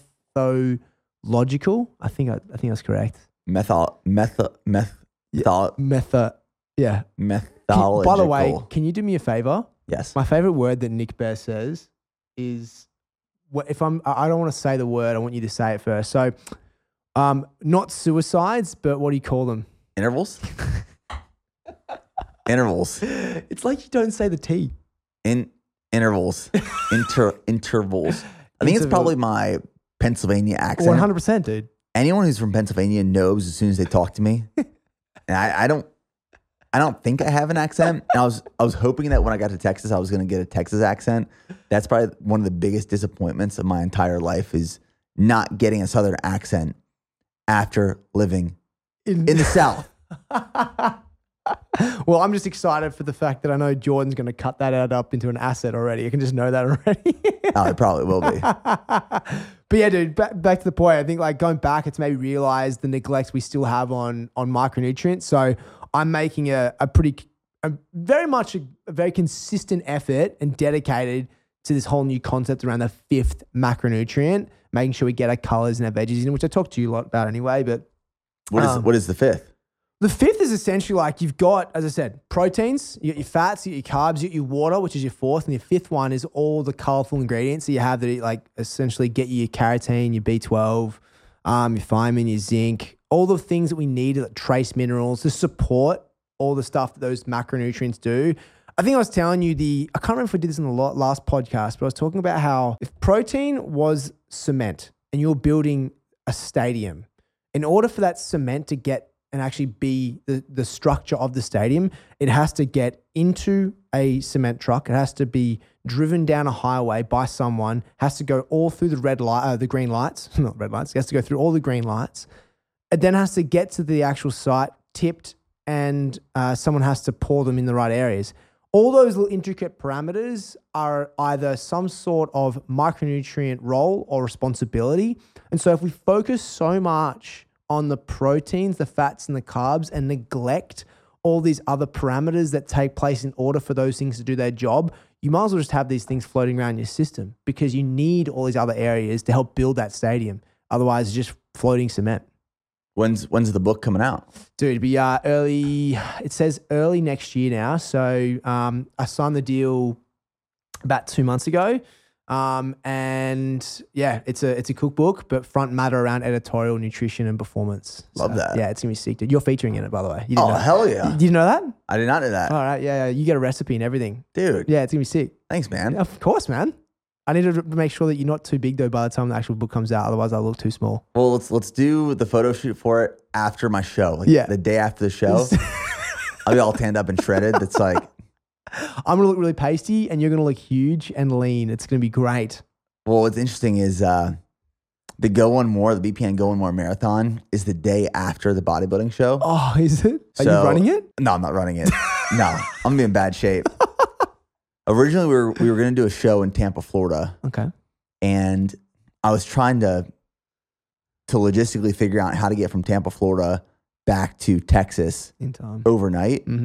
methological. I think I, I think that's correct. Metho, metho, meth, metho, Metho, yeah. Methological. By the way, can you do me a favor? Yes. My favorite word that Nick Bear says is, what if I'm, I don't want to say the word. I want you to say it first. So, um, not suicides, but what do you call them? Intervals? Intervals. It's like you don't say the T. In intervals. Inter intervals. I think it's Interval. probably my Pennsylvania accent. one hundred percent, dude. Anyone who's from Pennsylvania knows as soon as they talk to me. And I, I don't I don't think I have an accent. And I was I was hoping that when I got to Texas, I was going to get a Texas accent. That's probably one of the biggest disappointments of my entire life is not getting a Southern accent after living In, in the South. Well, I'm just excited for the fact that I know Jordan's going to cut that out up into an asset already. I can just know that already. Oh, it probably will be. But yeah, dude, back, back to the point. I think like going back, it's made me realize the neglect we still have on on micronutrients. So I'm making a, a pretty, a very much a, a very consistent effort and dedicated to this whole new concept around the fifth macronutrient, making sure we get our colors and our veggies in, which I talked to you a lot about anyway. But What is Um, what is the fifth? the fifth is essentially like you've got, as I said, proteins, you got your fats, you got your carbs, you got your water, which is your fourth, and your fifth one is all the colorful ingredients that you have that like essentially get you your carotene, your B twelve, um, your thiamine, your zinc, all the things that we need, like trace minerals to support all the stuff that those macronutrients do. I think I was telling you the, I can't remember if we did this in the last podcast, but I was talking about how if protein was cement and you're building a stadium, in order for that cement to get and actually be the, the structure of the stadium, it has to get into a cement truck. It has to be driven down a highway by someone, has to go all through the red light, uh, the green lights, not red lights. It has to go through all the green lights. It then has to get to the actual site, tipped, and uh, someone has to pour them in the right areas. All those little intricate parameters are either some sort of micronutrient role or responsibility. And so if we focus so much on the proteins, the fats, and the carbs and neglect all these other parameters that take place in order for those things to do their job, you might as well just have these things floating around your system because you need all these other areas to help build that stadium. Otherwise, it's just floating cement. When's when's the book coming out? Dude, it'll be uh, early, it says early next year now. So um, I signed the deal about two months ago. Um, and yeah, it's a it's a cookbook, but front matter around editorial, nutrition, and performance. Love So, that. Yeah, it's gonna be sick, dude. You're featuring in it, by the way. You didn't Oh, know. hell yeah. Did you know that? I did not know that. All right, yeah, yeah. You get a recipe and everything. Dude, Yeah, it's gonna be sick. thanks, man. Of course, man. I need to make sure that you're not too big though by the time the actual book comes out. Otherwise, I'll look too small. Well, let's let's do the photo shoot for it after my show. Like Yeah. the day after the show. I'll be all tanned up and shredded. It's like, I'm gonna look really pasty, and you're gonna look huge and lean. It's gonna be great. well, what's interesting is uh, the Go One More, the B P N Go One More marathon is the day after the bodybuilding show. Oh, is it? Are So- you running it? No, I'm not running it. No, I'm gonna be in bad shape. Originally, we were we were gonna do a show in Tampa, Florida, Okay. and I was trying to to logistically figure out how to get from Tampa, Florida back to Texas In time. overnight. Mm-hmm.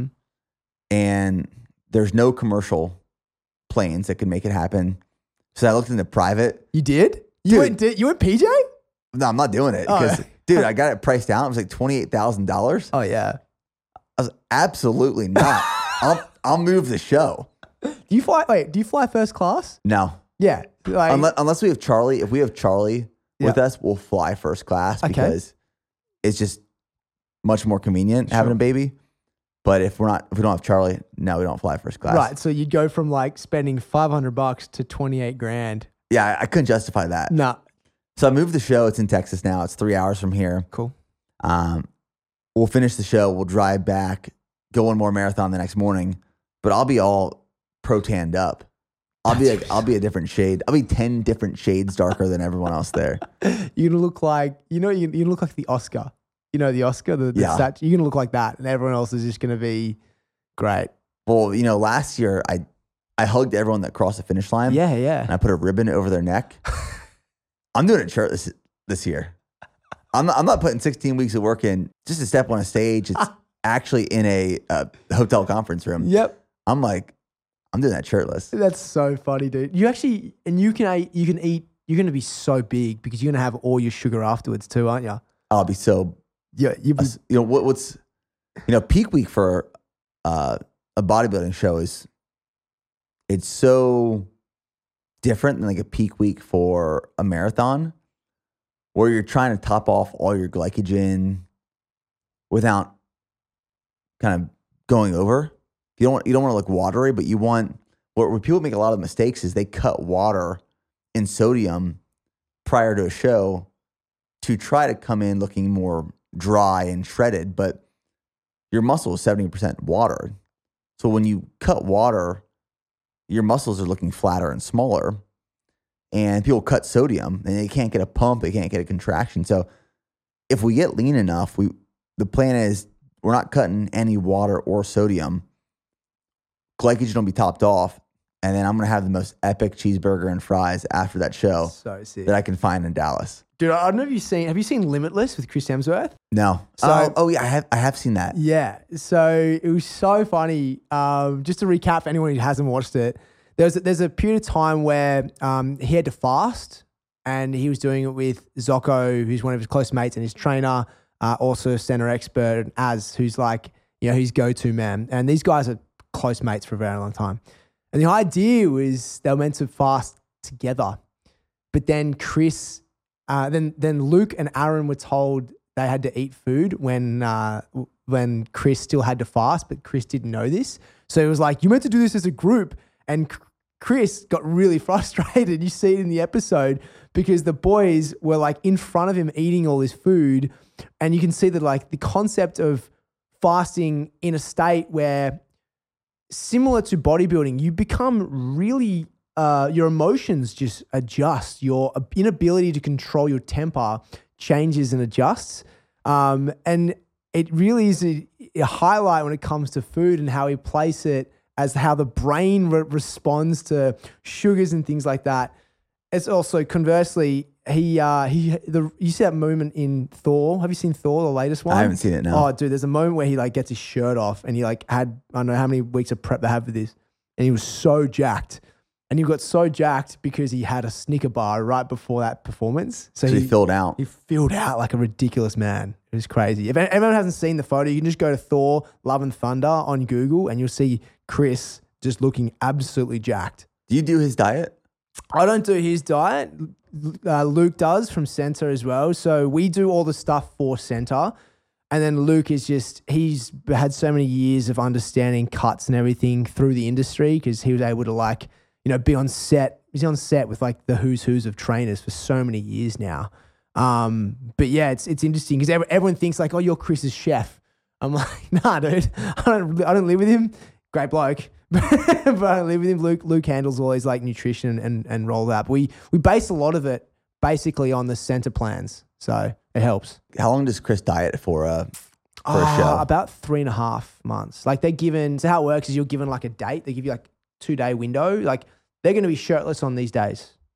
And there's no commercial planes that could make it happen. So I looked into private. You did? You Dude. went did, you went P J? No, I'm not doing it Oh. because, dude, I got it priced down. It was like twenty-eight thousand dollars. Oh yeah. I was absolutely not. I'll I'll move the show. Do you fly wait, do you fly first class? No, Yeah. Like, unless, unless we have Charlie. If we have Charlie with Yeah. us, we'll fly first class Okay. because it's just much more convenient having Sure. a baby. But if we're not, if we don't have Charlie, no, we don't fly first class. right. So you'd go from like spending five hundred bucks to twenty-eight grand. Yeah, I, I couldn't justify that. Nah. So I moved the show. It's in Texas now. It's three hours from here. Cool. Um, we'll finish the show. We'll drive back, go one more marathon the next morning. But I'll be all pro tanned up. I'll be like, I'll be a different shade. I'll be ten different shades darker than everyone else there. You're gonna look like you know you you look like the Oscar. You know the Oscar, the, the Yeah. statue. You're gonna look like that, and everyone else is just gonna be great. Well, you know, last year I I hugged everyone that crossed the finish line. Yeah, And yeah. I put a ribbon over their neck. I'm doing a shirt this this year. I'm not, I'm not putting sixteen weeks of work in just to step on a stage. It's actually in a, a hotel conference room. Yep. I'm like, I'm doing that shirtless. That's so funny, dude. You actually and you can eat, you can eat. You're gonna be so big because you're gonna have all your sugar afterwards too, aren't you? I'll be so, Yeah. You be, you know, what, what's, you know, peak week for uh, a bodybuilding show is, it's so different than like a peak week for a marathon where you're trying to top off all your glycogen without kind of going over. You don't want, you don't want to look watery, but you want, where, where people make a lot of mistakes is they cut water and sodium prior to a show to try to come in looking more dry and shredded, but your muscle is seventy percent water. So when you cut water, your muscles are looking flatter and smaller. And people cut sodium and they can't get a pump, they can't get a contraction. So if we get lean enough, we the plan is we're not cutting any water or sodium. Glycogen will be topped off, and then I'm gonna have the most epic cheeseburger and fries after that show so sick. that I can find in Dallas. Dude, I don't know if you've seen. Have you seen Limitless with Chris Hemsworth? No. So- oh, oh yeah, I have I have seen that. Yeah. So it was so funny. Um, just to recap for anyone who hasn't watched it, there's a, there's a period of time where um, he had to fast, and he was doing it with Zocco, who's one of his close mates, and his trainer, uh, also a center expert, and Az, who's like, you know, his go-to man. And these guys are close mates for a very long time. And the idea was they were meant to fast together, but then Chris, uh, then then Luke and Aaron were told they had to eat food when uh, when Chris still had to fast, but Chris didn't know this. So it was like, you meant to do this as a group. And Chris got really frustrated. You see it in the episode because the boys were like in front of him eating all this food. And you can see that like the concept of fasting in a state where, similar to bodybuilding, you become really, uh, your emotions just adjust. Your inability to control your temper changes and adjusts. Um, and it really is a, a highlight when it comes to food and how we place it as how the brain re- responds to sugars and things like that. It's also conversely, he, uh, he, the, you see that moment in Thor. Have you seen Thor, the latest one? I haven't seen it, no. Oh, dude, there's a moment where he like gets his shirt off and he like had, I don't know how many weeks of prep they have for this. And he was so jacked. And he got so jacked because he had a Snicker bar right before that performance. So, So he, he filled out. he filled out like a ridiculous man. It was crazy. If anyone hasn't seen the photo, you can just go to Thor Love and Thunder on Google and you'll see Chris just looking absolutely jacked. Do you do his diet? I don't do his diet. Uh, Luke does from Center as well. So we do all the stuff for Center. And then Luke is just, he's had so many years of understanding cuts and everything through the industry because he was able to like, you know, be on set. He's on set with like the who's who's of trainers for so many years now. Um, but yeah, it's it's interesting because everyone thinks like, oh, you're Chris's chef. I'm like, nah, dude, I don't I don't live with him. Great bloke, but I don't live with him. Luke Luke handles all his like nutrition and and roll that. But we we base a lot of it basically on the Center plans, so it helps. How long does Chris diet for a for Oh, a show? about three and a half months. Like they're given. So how it works is you're given like a date. They give you like two day window. Like they're going to be shirtless on these days.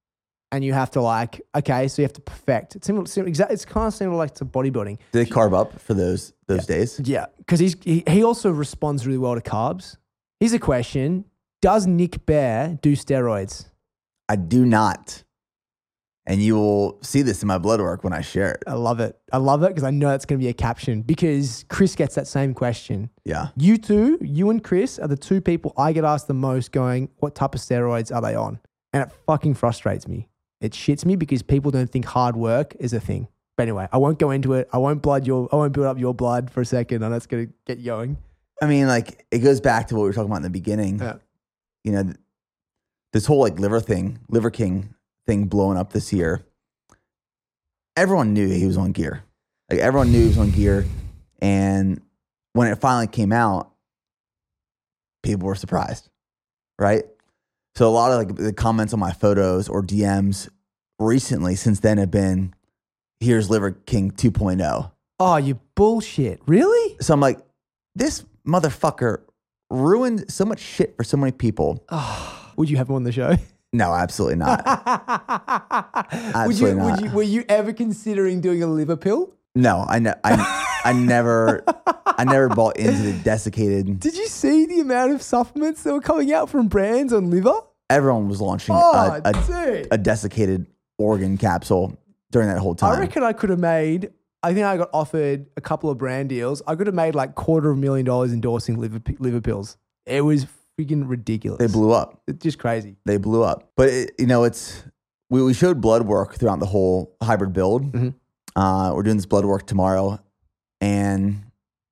and you have to like, okay, so you have to perfect. It's similar, similar exactly. It's kind of similar like to bodybuilding. Do they carb up for those those yeah. days? Yeah, because he's he, he also responds really well to carbs. Here's a question: does Nick Bear do steroids? I do not, and you will see this in my blood work when I share it. I love it. I love it because I know that's going to be a caption because Chris gets that same question. Yeah, you two, you and Chris are the two people I get asked the most. Going, what type of steroids are they on? And it fucking frustrates me. It shits me because people don't think hard work is a thing. But anyway, I won't go into it. I won't blood your. I won't build up your blood for a second. I know it's going to get you going. I mean, like it goes back to what we were talking about in the beginning. Yeah. You know, this whole like liver thing, Liver King thing blowing up this year. Everyone knew he was on gear. Like everyone knew he was on gear, and when it finally came out, people were surprised, right? So a lot of like the comments on my photos or D Ms recently since then have been, here's Liver King two point oh. Oh, you bullshit. Really? So I'm like, this motherfucker ruined so much shit for so many people. Oh, would you have him on the show? No, absolutely not. absolutely would you, not. Would you, were you ever considering doing a liver pill? No, I, ne- I, I never, I never bought into the desiccated. Did you see the amount of supplements that were coming out from brands on liver? Everyone was launching oh, a, a, a desiccated organ capsule during that whole time. I reckon I could have made, I think I got offered a couple of brand deals. I could have made like quarter of a million dollars endorsing liver, liver pills. It was freaking ridiculous. They blew up. It's just crazy. They blew up. But, it, you know, it's, we, we showed blood work throughout the whole hybrid build. Mm-hmm. Uh, we're doing this blood work tomorrow, and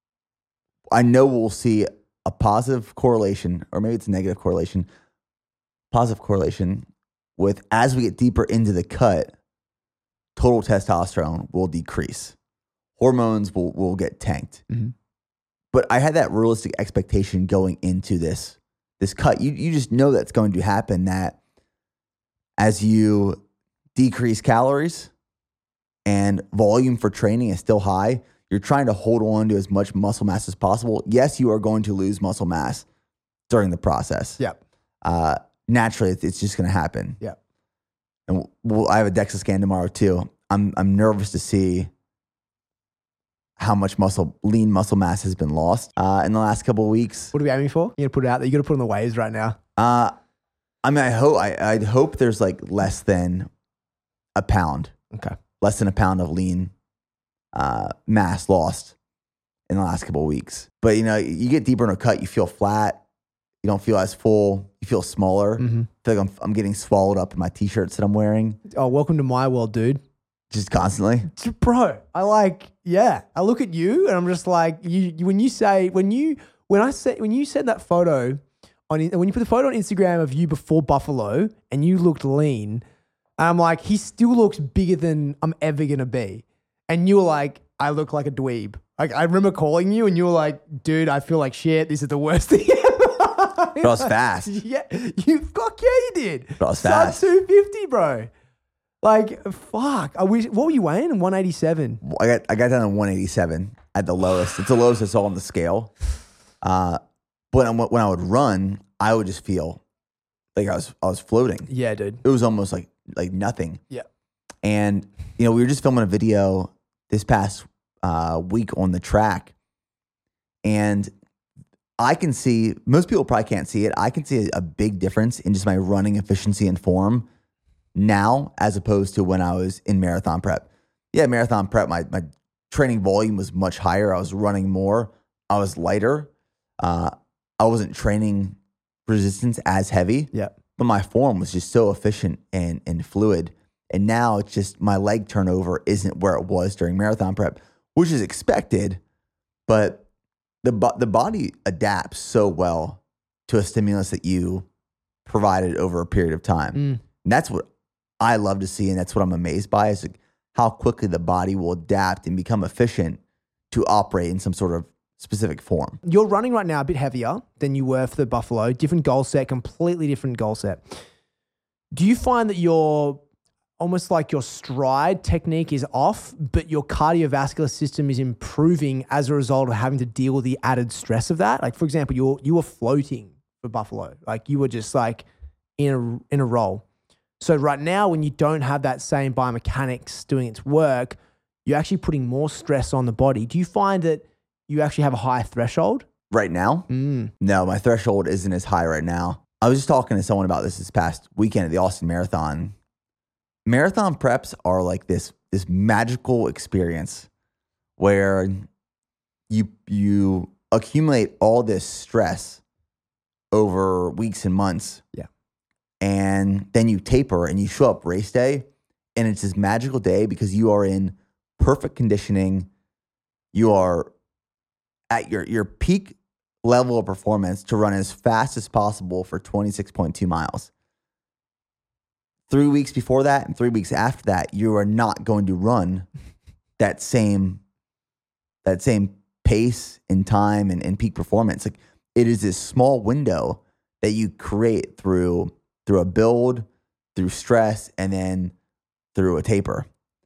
I know we'll see a positive correlation, or maybe it's a negative correlation, positive correlation with as we get deeper into the cut, total testosterone will decrease. Hormones will, will get tanked. Mm-hmm. But I had that realistic expectation going into this, this cut. You, you just know that's going to happen, that as you decrease calories, and volume for training is still high, you're trying to hold on to as much muscle mass as possible. Yes, you are going to lose muscle mass during the process. Yeah. Uh, naturally, it's, it's just going to happen. Yeah. And we'll, I have a DEXA scan tomorrow too. I'm I'm nervous to see how much muscle, lean muscle mass has been lost uh, in the last couple of weeks. What are we aiming for? You got to put it out there. You got to put it on the waves right now. Uh, I mean, I hope I I'd hope there's like less than a pound. Okay. Less than a pound of lean uh, mass lost in the last couple of weeks. But, you know, you get deeper in a cut, you feel flat. You don't feel as full. You feel smaller. Mm-hmm. I feel like I'm, I'm getting swallowed up in my T-shirts that I'm wearing. Oh, welcome to my world, dude. Just constantly. Bro, I like, yeah. I look at you and I'm just like, you. when you say, when you, when I said, when you sent that photo on, when you put the photo on Instagram of you before Buffalo and you looked lean, I'm like, he still looks bigger than I'm ever going to be. And you were like, I look like a dweeb. Like, I remember calling you and you were like, dude, I feel like shit. This is the worst thing ever. But I was fast. Yeah, you, fuck yeah, you did. But I was fast. Sub two fifty, bro. Like, fuck. I wish, what were you weighing? one eighty-seven. I got I got down to one eighty-seven at the lowest. It's the lowest I saw on the scale. Uh, but when I would run, I would just feel like I was I was floating. Yeah, dude. It was almost like like nothing. Yeah. And, you know, we were just filming a video this past uh, week on the track. And I can see, most people probably can't see it. I can see a, a big difference in just my running efficiency and form now as opposed to when I was in marathon prep. Yeah, marathon prep, my, my training volume was much higher. I was running more. I was lighter. Uh, I wasn't training resistance as heavy. Yeah. But my form was just so efficient and, and fluid. And now it's just my leg turnover isn't where it was during marathon prep, which is expected. But the the body adapts so well to a stimulus that you provided over a period of time. Mm. And that's what I love to see. And that's what I'm amazed by is like how quickly the body will adapt and become efficient to operate in some sort of specific form. You're running right now a bit heavier than you were for the Buffalo. Different goal set, completely different goal set. Do you find that you're almost like your stride technique is off, but your cardiovascular system is improving as a result of having to deal with the added stress of that? Like, for example, you you were floating for Buffalo. Like, you were just like in a, in a roll. So right now, when you don't have that same biomechanics doing its work, you're actually putting more stress on the body. Do you find that you actually have a high threshold? Right now? Mm. No, my threshold isn't as high right now. I was just talking to someone about this this past weekend at the Austin Marathon. Marathon preps are like this, this magical experience where you you accumulate all this stress over weeks and months. Yeah. And then you taper and you show up race day, and it's this magical day because you are in perfect conditioning. You are at your, your peak level of performance to run as fast as possible for twenty-six point two miles. Three weeks before that and three weeks after that, you are not going to run that same that same pace and time and, and peak performance. Like, it is this small window that you create through through a build, through stress, and then through a taper.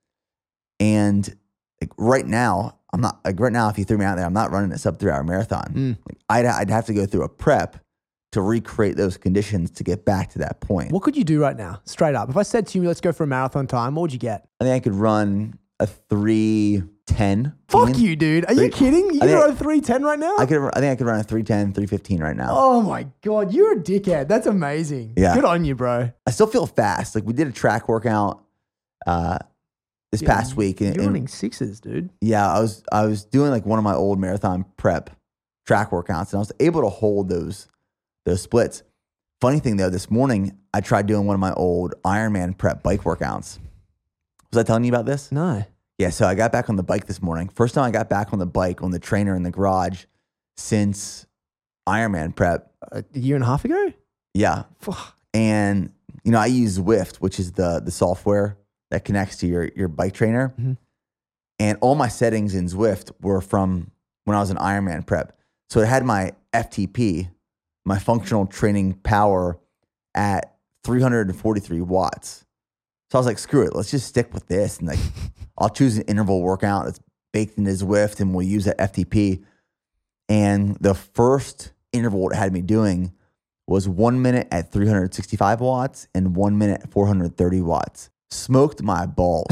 And like right now, I'm not like right now. If you threw me out there, I'm not running a sub three hour marathon. Mm. Like, I'd I'd have to go through a prep to recreate those conditions to get back to that point. What could you do right now, straight up? If I said to you, let's go for a marathon time, what would you get? I think I could run a three ten. Fuck you, dude. Are Three- you kidding? You I can think- run three ten right now? I could. I think I could run a three ten, three fifteen right now. Oh my God, you're a dickhead. That's amazing. Yeah. Good on you, bro. I still feel fast. Like, we did a track workout uh, this Yeah, past week, and, You're and running sixes, dude. yeah, I was I was doing like one of my old marathon prep track workouts, and I was able to hold those those splits. Funny thing though, this morning I tried doing one of my old Ironman prep bike workouts. Was I telling you about this? No. Yeah, so I got back on the bike this morning. First time I got back on the bike on the trainer in the garage since Ironman prep. A year and a half ago? Yeah. Fuck. And, you know, I use Zwift, which is the the software that connects to your, your bike trainer. Mhm. And all my settings in Zwift were from when I was an Ironman prep. So it had my F T P, my functional training power, at three hundred forty-three watts. So I was like, screw it, let's just stick with this. And like, I'll choose an interval workout that's baked into Zwift, and we'll use that F T P. And the first interval it had me doing was one minute at three hundred sixty-five watts and one minute at four hundred thirty watts. Smoked my balls.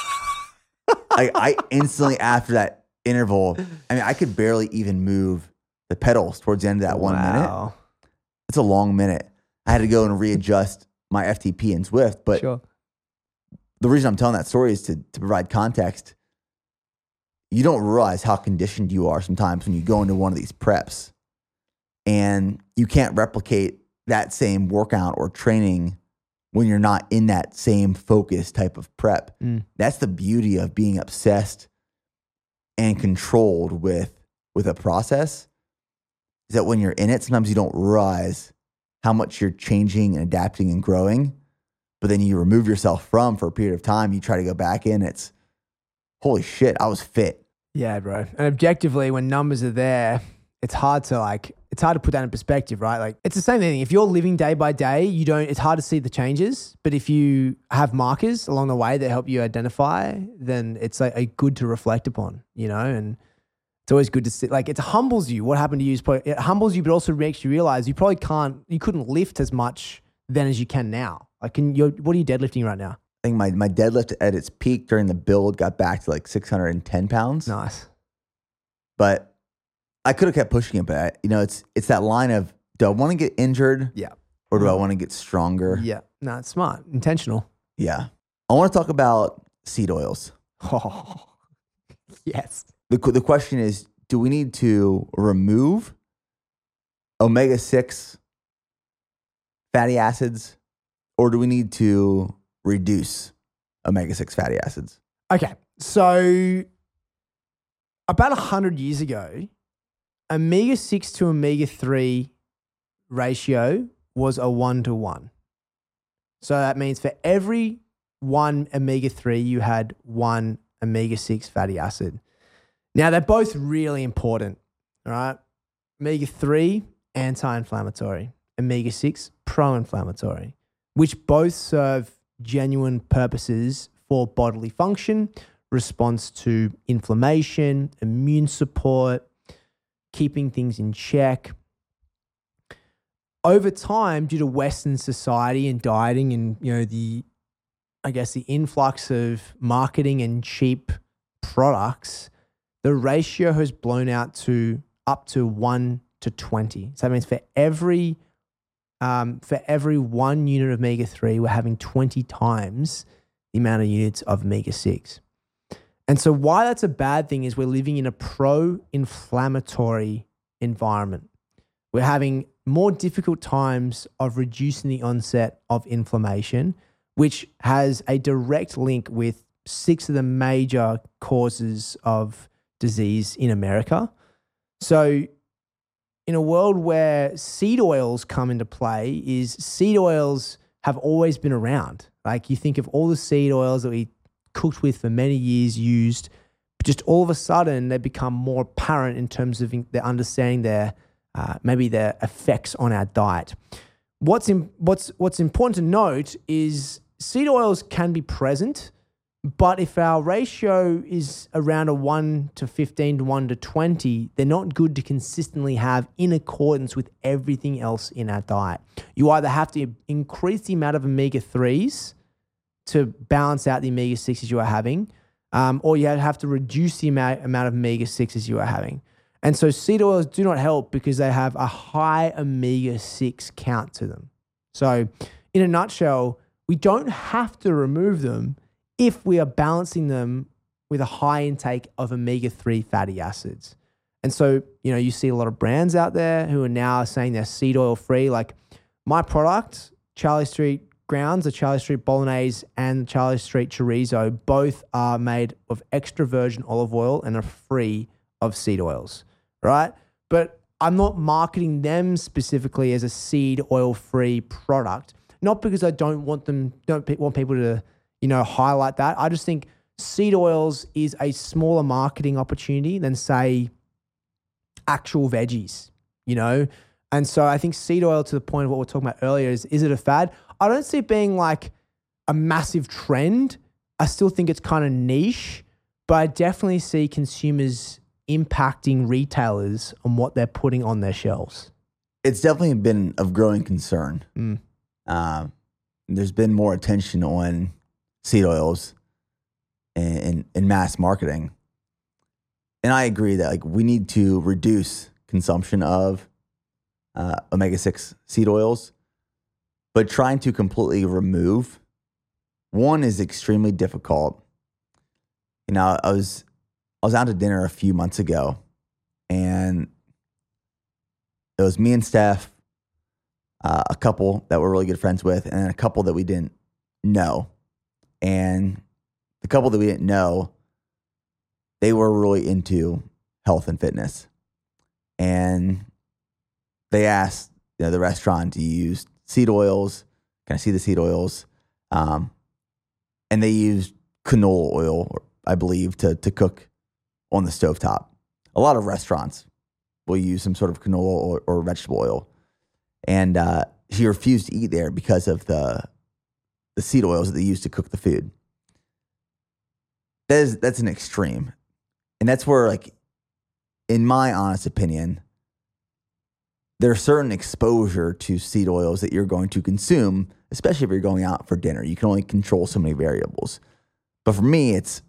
I, I instantly, after that interval, I mean, I could barely even move the pedals towards the end of that one minute. Wow. It's a long minute. I had to go and readjust my F T P in Zwift. But Sure. the reason I'm telling that story is to, to provide context. You don't realize how conditioned you are sometimes when you go into one of these preps, and you can't replicate that same workout or training when you're not in that same focus type of prep. Mm. That's the beauty of being obsessed and controlled with, with a process, is that when you're in it, sometimes you don't realize how much you're changing and adapting and growing. But then you remove yourself from for a period of time, you try to go back in, it's, holy shit, I was fit. Yeah, bro. And objectively, when numbers are there, it's hard to like, it's hard to put that in perspective, right? Like, it's the same thing. If you're living day by day, you don't, it's hard to see the changes. But if you have markers along the way that help you identify, then it's like a good to reflect upon, you know? And it's always good to see, like, it humbles you. What happened to you is probably, it humbles you, but also makes you realize you probably can't, you couldn't lift as much then as you can now. Like, can you, what are you deadlifting right now? I think my, my deadlift at its peak during the build got back to like six hundred ten pounds. Nice. But I could have kept pushing it, but I, you know, it's it's that line of, do I want to get injured? Yeah. Or do I want to get stronger? Yeah. No, it's smart. Intentional. Yeah. I want to talk about seed oils. Oh, yes. The the question is, do we need to remove omega six fatty acids, or do we need to reduce omega six fatty acids? Okay. So about one hundred years ago, omega six to omega three ratio was a one to one. So that means for every one omega three, you had one omega six fatty acid. Now, they're both really important, all right? omega three, anti-inflammatory. omega six, pro-inflammatory, which both serve genuine purposes for bodily function, response to inflammation, immune support, keeping things in check. over time, due to Western society and dieting and, you know, the, I guess, the influx of marketing and cheap products, the ratio has blown out to up to one to twenty. So that means for every, um, for every one unit of omega three, we're having twenty times the amount of units of omega six. And so why that's a bad thing is we're living in a pro-inflammatory environment. We're having more difficult times of reducing the onset of inflammation, which has a direct link with six of the major causes of disease in America. So in a world where seed oils come into play, is seed oils have always been around. Like you think of all the seed oils that we cooked with for many years, used, but just all of a sudden they become more apparent in terms of their understanding their uh, maybe their effects on our diet. What's in, what's what's important to note is seed oils can be present, but if our ratio is around a one to fifteen to one to twenty, they're not good to consistently have in accordance with everything else in our diet. You either have to increase the amount of omega threes to balance out the omega sixes you are having, um, or you have to reduce the amount, amount of omega sixes you are having. And so seed oils do not help because they have a high omega six count to them. So in a nutshell, we don't have to remove them if we are balancing them with a high intake of omega three fatty acids. And so, you know, you see a lot of brands out there who are now saying they're seed oil free. Like my product, Charlie Street Grounds, the Charlie Street Bolognese and Charlie Street Chorizo, both are made of extra virgin olive oil and are free of seed oils, right? But I'm not marketing them specifically as a seed oil free product, not because I don't want them, don't want people to, you know, highlight that. I just think seed oils is a smaller marketing opportunity than, say, actual veggies, you know? And so I think seed oil, to the point of what we we're talking about earlier, is, is it a fad? I don't see it being like a massive trend. I still think it's kind of niche, but I definitely see consumers impacting retailers on what they're putting on their shelves. It's definitely been of growing concern. Mm. Uh, there's been more attention on seed oils in, in, in mass marketing. And I agree that like we need to reduce consumption of uh, omega six seed oils, but trying to completely remove one is extremely difficult. You know, I was I was out to dinner a few months ago, and it was me and Steph, uh, a couple that we're really good friends with, and a couple that we didn't know. And the couple that we didn't know, they were really into health and fitness. And they asked, you know, the restaurant, do you use seed oils? Can I see the seed oils? Um, and they used canola oil, I believe, to to cook on the stovetop. A lot of restaurants will use some sort of canola or, or vegetable oil. And uh, she refused to eat there because of the the seed oils that they use to cook the food. That is, that's an extreme. And that's where, like, in my honest opinion, there's certain exposure to seed oils that you're going to consume, especially if you're going out for dinner. You can only control so many variables. But for me, it's,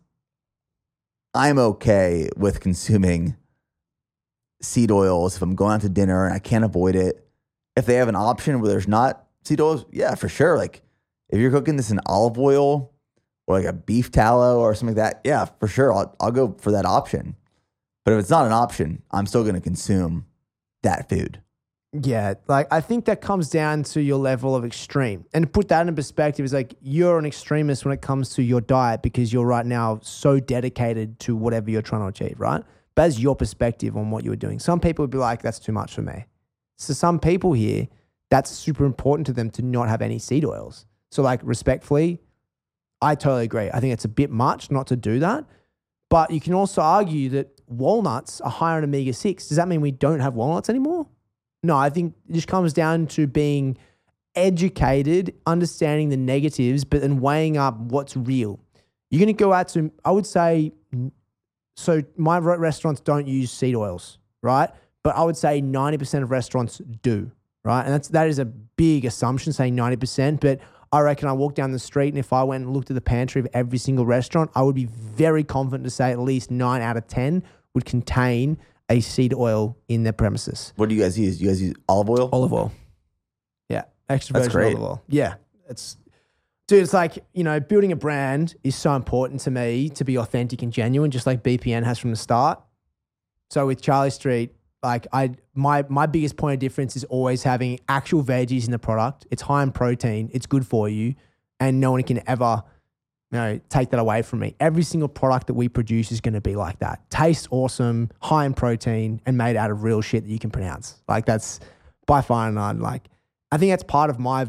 I'm okay with consuming seed oils if I'm going out to dinner and I can't avoid it. If they have an option where there's not seed oils, yeah, for sure. Like if you're cooking this in olive oil or like a beef tallow or something like that, yeah, for sure. I'll, I'll go for that option. But if it's not an option, I'm still going to consume that food. Yeah, like I think that comes down to your level of extreme. And to put that in perspective, is like you're an extremist when it comes to your diet because you're right now so dedicated to whatever you're trying to achieve, right? But that's your perspective on what you were doing. Some people would be like, that's too much for me. So some people here, that's super important to them to not have any seed oils. So like respectfully, I totally agree. I think it's a bit much not to do that. But you can also argue that walnuts are higher in omega six. Does that mean we don't have walnuts anymore? No, I think it just comes down to being educated, understanding the negatives, but then weighing up what's real. You're going to go out to, I would say, so my restaurants don't use seed oils, right? But I would say ninety percent of restaurants do. right? And that's that is a big assumption, saying ninety percent. But I reckon I walk down the street and if I went and looked at the pantry of every single restaurant, I would be very confident to say at least nine out of ten would contain a seed oil in their premises. What do you guys use? You guys use olive oil? Olive oil. Yeah. Extra That's virgin great. olive oil. Yeah. It's dude, it's like, you know, building a brand is so important to me to be authentic and genuine, just like B P N has from the start. So with Charlie Street, like I my my biggest point of difference is always having actual veggies in the product. It's high in protein, it's good for you, and no one can ever, you know, take that away from me. Every single product that we produce is going to be like that. Tastes awesome, high in protein, and made out of real shit that you can pronounce. Like that's by far and none. Like I think that's part of my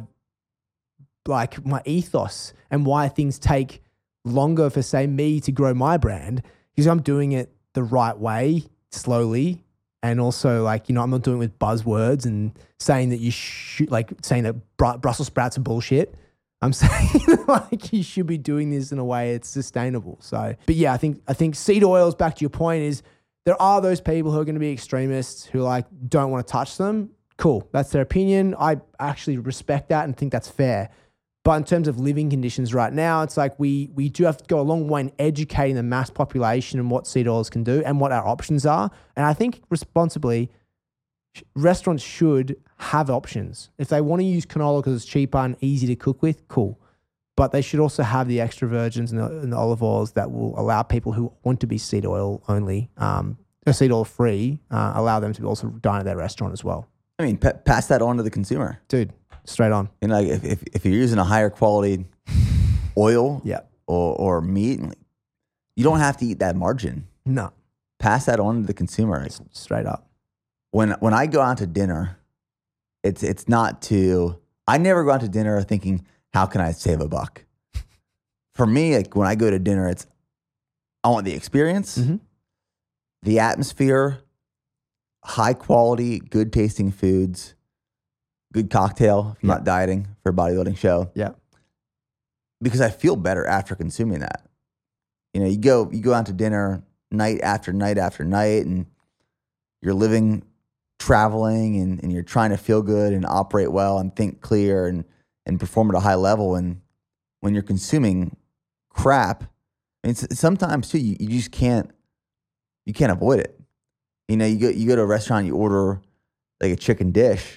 like my ethos and why things take longer for say me to grow my brand, because I'm doing it the right way, slowly. And also, like, you know, I'm not doing it with buzzwords and saying that you should, like, saying that Br- Brussels sprouts are bullshit. I'm saying, like, you should be doing this in a way it's sustainable. So, but yeah, I think, I think seed oils, back to your point, is there are those people who are going to be extremists who, like, don't want to touch them. Cool. That's their opinion. I actually respect that and think that's fair. But in terms of living conditions right now, it's like we we do have to go a long way in educating the mass population and what seed oils can do and what our options are. And I think responsibly, restaurants should have options. If they want to use canola because it's cheaper and easy to cook with, cool. But they should also have the extra virgins and the, and the olive oils that will allow people who want to be seed oil only, um, or seed oil free, uh, allow them to also dine at their restaurant as well. I mean, p- pass that on to the consumer. Dude. Straight on. You know, like if, if if you're using a higher quality oil yeah. or, or meat, you don't have to eat that margin. No. Pass that on to the consumer. Straight up. When when I go out to dinner, it's it's not to, I never go out to dinner thinking, how can I save a buck? For me, like when I go to dinner, it's, I want the experience, mm-hmm. the atmosphere, high quality, good tasting foods, good cocktail, if I'm yeah. not dieting for a bodybuilding show. Yeah. Because I feel better after consuming that. You know, you go you go out to dinner night after night after night and you're living, traveling, and, and you're trying to feel good and operate well and think clear and, and perform at a high level. And when you're consuming crap, I mean, sometimes too, you, you just can't, you can't avoid it. You know, you go you go to a restaurant, you order like a chicken dish,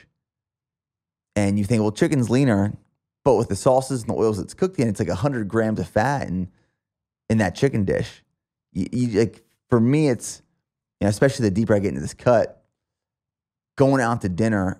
and you think, well, chicken's leaner, but with the sauces and the oils it's cooked in, it's like one hundred grams of fat in, in that chicken dish. You, you, like, for me, it's, you know, especially the deeper I get into this cut, going out to dinner,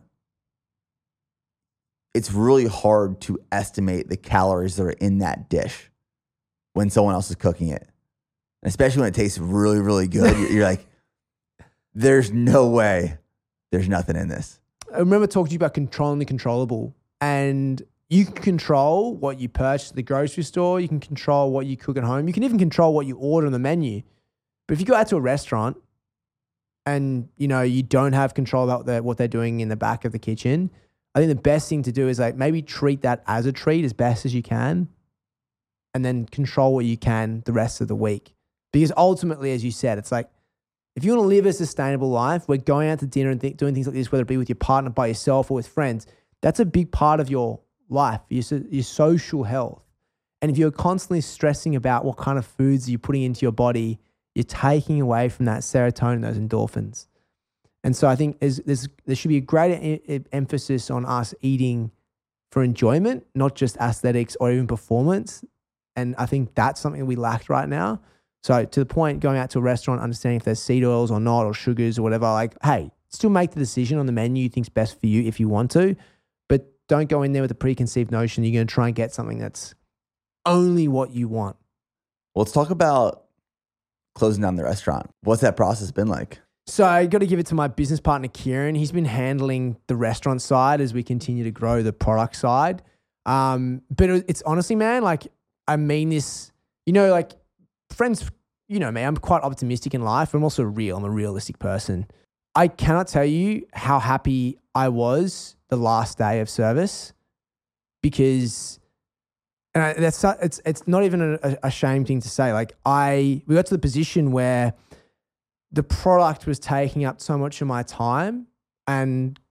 it's really hard to estimate the calories that are in that dish when someone else is cooking it. And especially when it tastes really, really good, you're, you're like, there's no way there's nothing in this. I remember talking to you about controlling the controllable, and you can control what you purchase at the grocery store. You can control what you cook at home. You can even control what you order on the menu. But if you go out to a restaurant and, you know, you don't have control about the, what they're doing in the back of the kitchen, I think the best thing to do is like maybe treat that as a treat as best as you can, and then control what you can the rest of the week. Because ultimately, as you said, it's like, if you want to live a sustainable life, we're going out to dinner and th- doing things like this, whether it be with your partner, by yourself, or with friends. That's a big part of your life, your, your social health. And if you're constantly stressing about what kind of foods you're putting into your body, you're taking away from that serotonin, those endorphins. And so I think there's, there's, there should be a greater e- emphasis on us eating for enjoyment, not just aesthetics or even performance. And I think that's something we lack right now. So to the point, going out to a restaurant, understanding if there's seed oils or not, or sugars or whatever, like, hey, still make the decision on the menu you think's best for you if you want to, but don't go in there with a preconceived notion you're going to try and get something that's only what you want. Well, let's talk about closing down the restaurant. What's that process been like? So I got to give it to my business partner, Kieran. He's been handling the restaurant side as we continue to grow the product side. Um, but it's honestly, man, like, I mean this, you know, like, friends, you know me, I'm quite optimistic in life. I'm also real. I'm a realistic person. I cannot tell you how happy I was the last day of service, because, and I, that's it's it's not even a, a shame thing to say. Like I, we got to the position where the product was taking up so much of my time and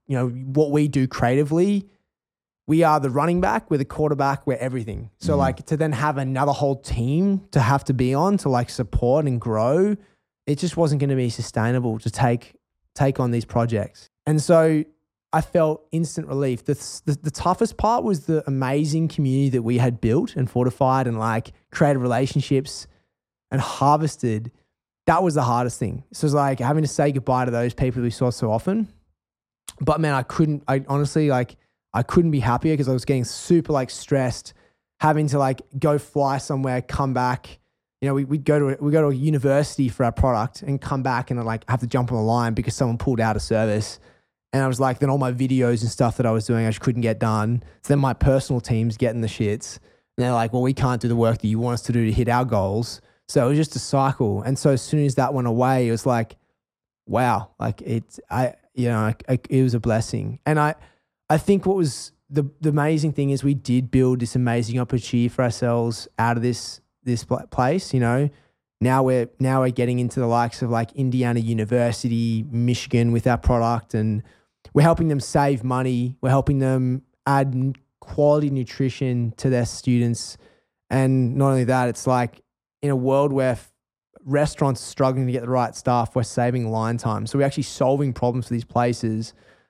you know, what we do creatively, we are the running back, we're the quarterback, we're everything. So mm-hmm. like to then have another whole team to have to be on to like support and grow, it just wasn't going to be sustainable to take take on these projects. And so I felt instant relief. The, the the toughest part was the amazing community that we had built and fortified and like created relationships and harvested. That was the hardest thing. So it was like having to say goodbye to those people we saw so often. But man, I couldn't, I honestly like, I couldn't be happier because I was getting super like stressed, having to like go fly somewhere, come back. You know, we, we'd go to, we go to a university for our product and come back and like have to jump on the line because someone pulled out of service. And I was like, then all my videos and stuff that I was doing, I just couldn't get done. So then my personal team's getting the shits. And they're like, well, we can't do the work that you want us to do to hit our goals. So it was just a cycle. And so as soon as that went away, it was like, wow, like it's, I, you know, I, I, it was a blessing. And I, I think what was the, the amazing thing is we did build this amazing opportunity for ourselves out of this, this place, you know. Now we're, now we're getting into the likes of like Indiana University, Michigan with our product, and we're helping them save money. We're helping them add quality nutrition to their students. And not only that, it's like, in a world where f- restaurants are struggling to get the right staff, we're saving line time. So we're actually solving problems for these places.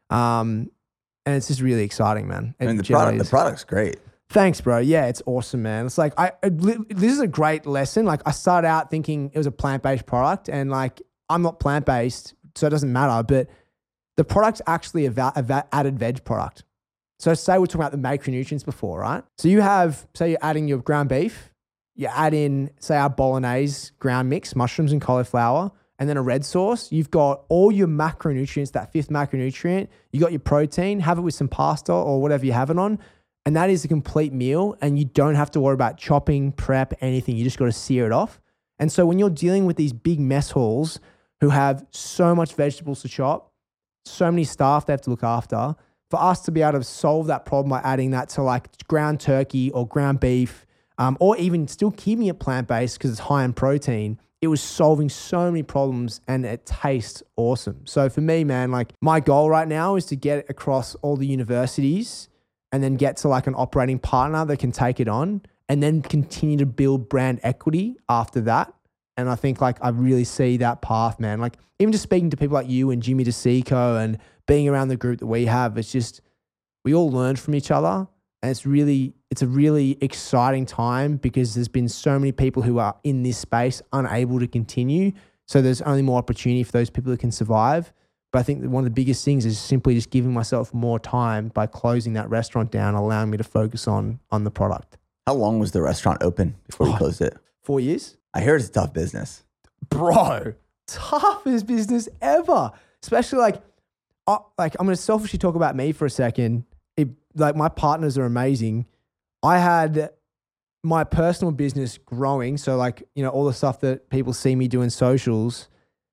Um, and it's just really exciting, man. I mean, the product, the product's great. Thanks, bro. Yeah, it's awesome, man. It's like, I, I, this is a great lesson. Like I started out thinking it was a plant-based product and like, I'm not plant-based, so it doesn't matter, but the product's actually a, va- a va- added veg product. So say we're talking about the macronutrients before, right? So you have, say you're adding your ground beef, you add in, say, our bolognese ground mix, mushrooms and cauliflower, and then a red sauce. You've got all your macronutrients, that fifth macronutrient. You got your protein, have it with some pasta or whatever you have it on. And that is a complete meal. And you don't have to worry about chopping, prep, anything. You just got to sear it off. And so when you're dealing with these big mess halls who have so much vegetables to chop, so many staff they have to look after, for us to be able to solve that problem by adding that to like ground turkey or ground beef, Um, or even still keeping it plant-based because it's high in protein, it was solving so many problems and it tastes awesome. So for me, man, like my goal right now is to get across all the universities and then get to like an operating partner that can take it on and then continue to build brand equity after that. And I think like I really see that path, man. Like even just speaking to people like you and Jimmy DeSico and being around the group that we have, it's just, we all learn from each other. And it's really, it's a really exciting time because there's been so many people who are in this space unable to continue. So there's only more opportunity for those people that can survive. But I think that one of the biggest things is simply just giving myself more time by closing that restaurant down, allowing me to focus on, on the product. How long was the restaurant open before you oh, closed it? Four years. I hear it's a tough business. Bro, toughest business ever. Especially like, uh, like I'm going to selfishly talk about me for a second. It, like my partners are amazing. I had my personal business growing. So like, you know, all the stuff that people see me doing socials.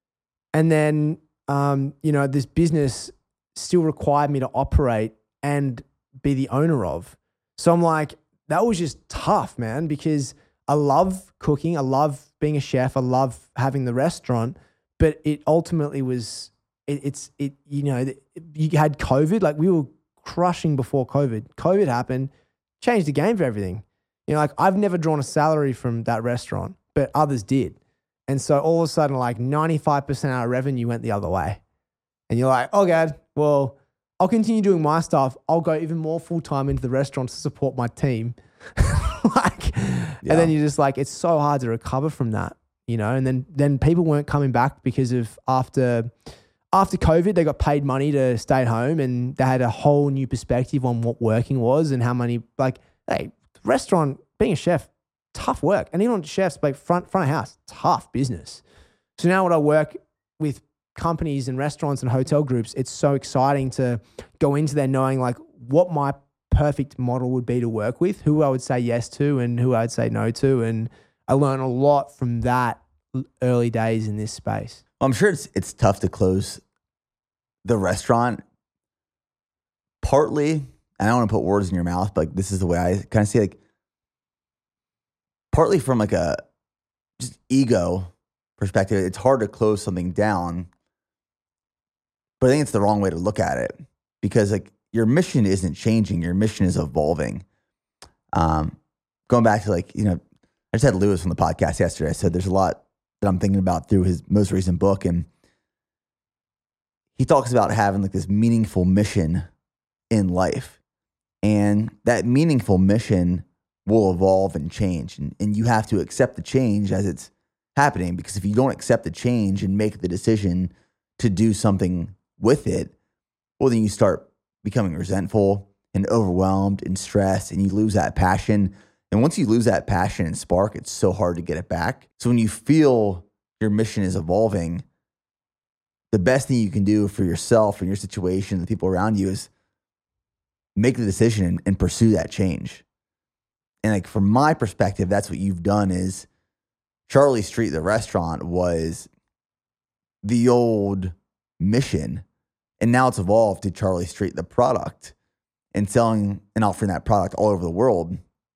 And then, um, you know, this business still required me to operate and be the owner of. So I'm like, that was just tough, man, because I love cooking. I love being a chef. I love having the restaurant, but it ultimately was, it, it's, it, you know, it, you had COVID, like we were crushing before COVID. COVID happened, changed the game for everything. You know, like I've never drawn a salary from that restaurant, but others did. And so all of a sudden, like ninety-five percent of our revenue went the other way. And you're like, oh God, well, I'll continue doing my stuff. I'll go even more full-time into the restaurant to support my team. like, yeah. And then you're just like, it's so hard to recover from that, you know? And then, then people weren't coming back because of after, After COVID, they got paid money to stay at home and they had a whole new perspective on what working was and how many, like, hey, restaurant, being a chef, tough work. And even on chefs, like front, front of house, tough business. So now when I work with companies and restaurants and hotel groups, it's so exciting to go into there knowing like what my perfect model would be to work with, who I would say yes to and who I'd say no to. And I learned a lot from that early days in this space. I'm sure it's it's tough to close the restaurant. Partly, and I don't want to put words in your mouth, but like, this is the way I kind of see like, partly from like a just ego perspective, it's hard to close something down, but I think it's the wrong way to look at it. because like your mission isn't changing. Your mission is evolving. Um, going back to like, you know, I just had Lewis on the podcast yesterday. I said there's a lot that I'm thinking about through his most recent book. And he talks about having like this meaningful mission in life. And that meaningful mission will evolve and change. And, and you have to accept the change as it's happening, because if you don't accept the change and make the decision to do something with it, well, then you start becoming resentful and overwhelmed and stressed, and you lose that passion. And once you lose that passion and spark, it's so hard to get it back. So when you feel your mission is evolving, the best thing you can do for yourself and your situation, the people around you, is make the decision and, and pursue that change. And like from my perspective, that's what you've done. Is Charlie Street, the restaurant, was the old mission, and now it's evolved to Charlie Street, the product, and selling and offering that product all over the world.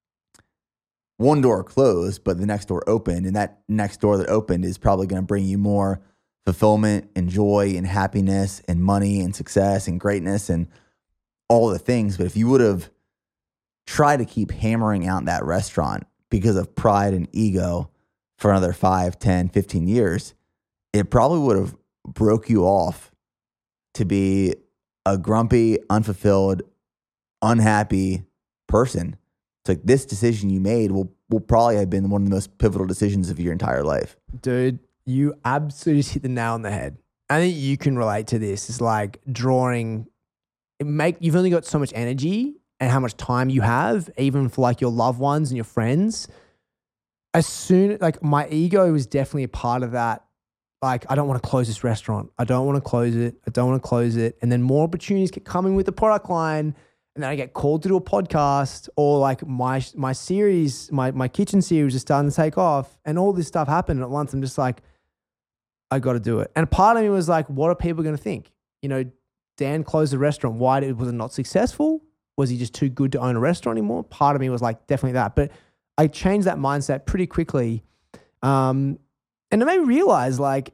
One door closed, but the next door opened, and that next door that opened is probably going to bring you more fulfillment and joy and happiness and money and success and greatness and all the things. But if you would have tried to keep hammering out that restaurant because of pride and ego for another five, ten, fifteen years, it probably would have broke you off to be a grumpy, unfulfilled, unhappy person. It's like this decision you made will, will probably have been one of the most pivotal decisions of your entire life. Dude, you absolutely hit the nail on the head. I think you can relate to this. It's like drawing, it make you've only got so much energy and how much time you have, even for like your loved ones and your friends. As soon, like my ego was definitely a part of that. Like, I don't want to close this restaurant. I don't want to close it. I don't want to close it. And then more opportunities keep coming with the product line. And then I get called to do a podcast, or like my my series, my my kitchen series is starting to take off, and all this stuff happened at once. I'm just like, I got to do it. And part of me was like, what are people going to think? You know, Dan closed the restaurant. Why did, was it not successful? Was he just too good to own a restaurant anymore? Part of me was like, definitely that. But I changed that mindset pretty quickly. Um, and it made me realize, like,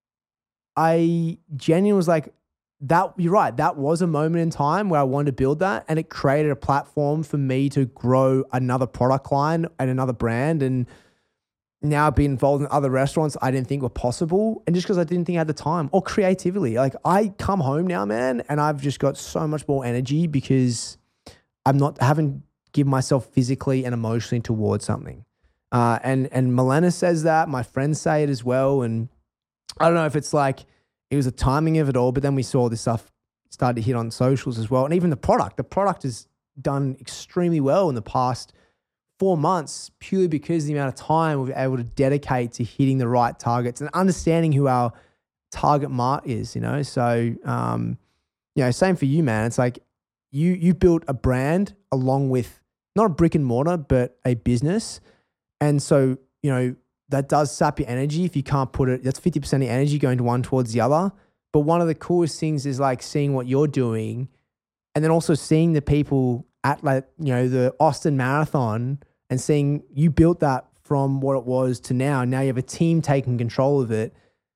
I genuinely was like, that, you're right. That was a moment in time where I wanted to build that, and it created a platform for me to grow another product line and another brand. And now I've been involved in other restaurants I didn't think were possible. And just because I didn't think I had the time or creativity, like I come home now, man, and I've just got so much more energy because I'm not, I haven't given myself physically and emotionally towards something. Uh, and, and Milena says that, my friends say it as well. And I don't know if it's like, it was the timing of it all, but then we saw this stuff start to hit on socials as well. And even the product, the product has done extremely well in the past four months, purely because of the amount of time we've been able to dedicate to hitting the right targets and understanding who our target market is, you know? So, um, you know, same for you, man. It's like you, you built a brand along with not a brick and mortar, but a business. And so, you know, that does sap your energy if you can't put it. That's fifty percent of your energy going to one towards the other. But one of the coolest things is like seeing what you're doing, and then also seeing the people at, like, you know, the Austin Marathon, and seeing you built that from what it was to now. Now you have a team taking control of it.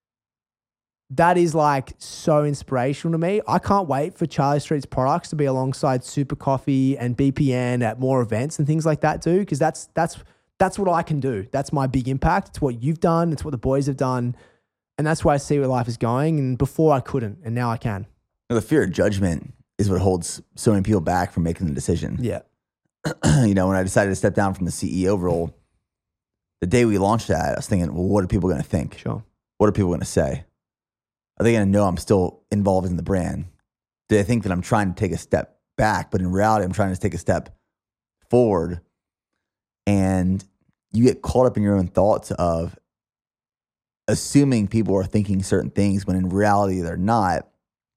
That is like so inspirational to me. I can't wait for Charlie Street's products to be alongside Super Coffee and B P N at more events and things like that too, because that's that's that's what I can do. That's my big impact. It's what you've done. It's what the boys have done. And that's why I see where life is going. And before I couldn't, and now I can. The fear of judgment is what holds so many people back from making the decision. Yeah. You know, when I decided to step down from the C E O role, the day we launched that, I was thinking, well, what are people going to think? Sure. What are people going to say? Are they going to know I'm still involved in the brand? Do they think that I'm trying to take a step back? But in reality, I'm trying to take a step forward. And you get caught up in your own thoughts of assuming people are thinking certain things when in reality they're not.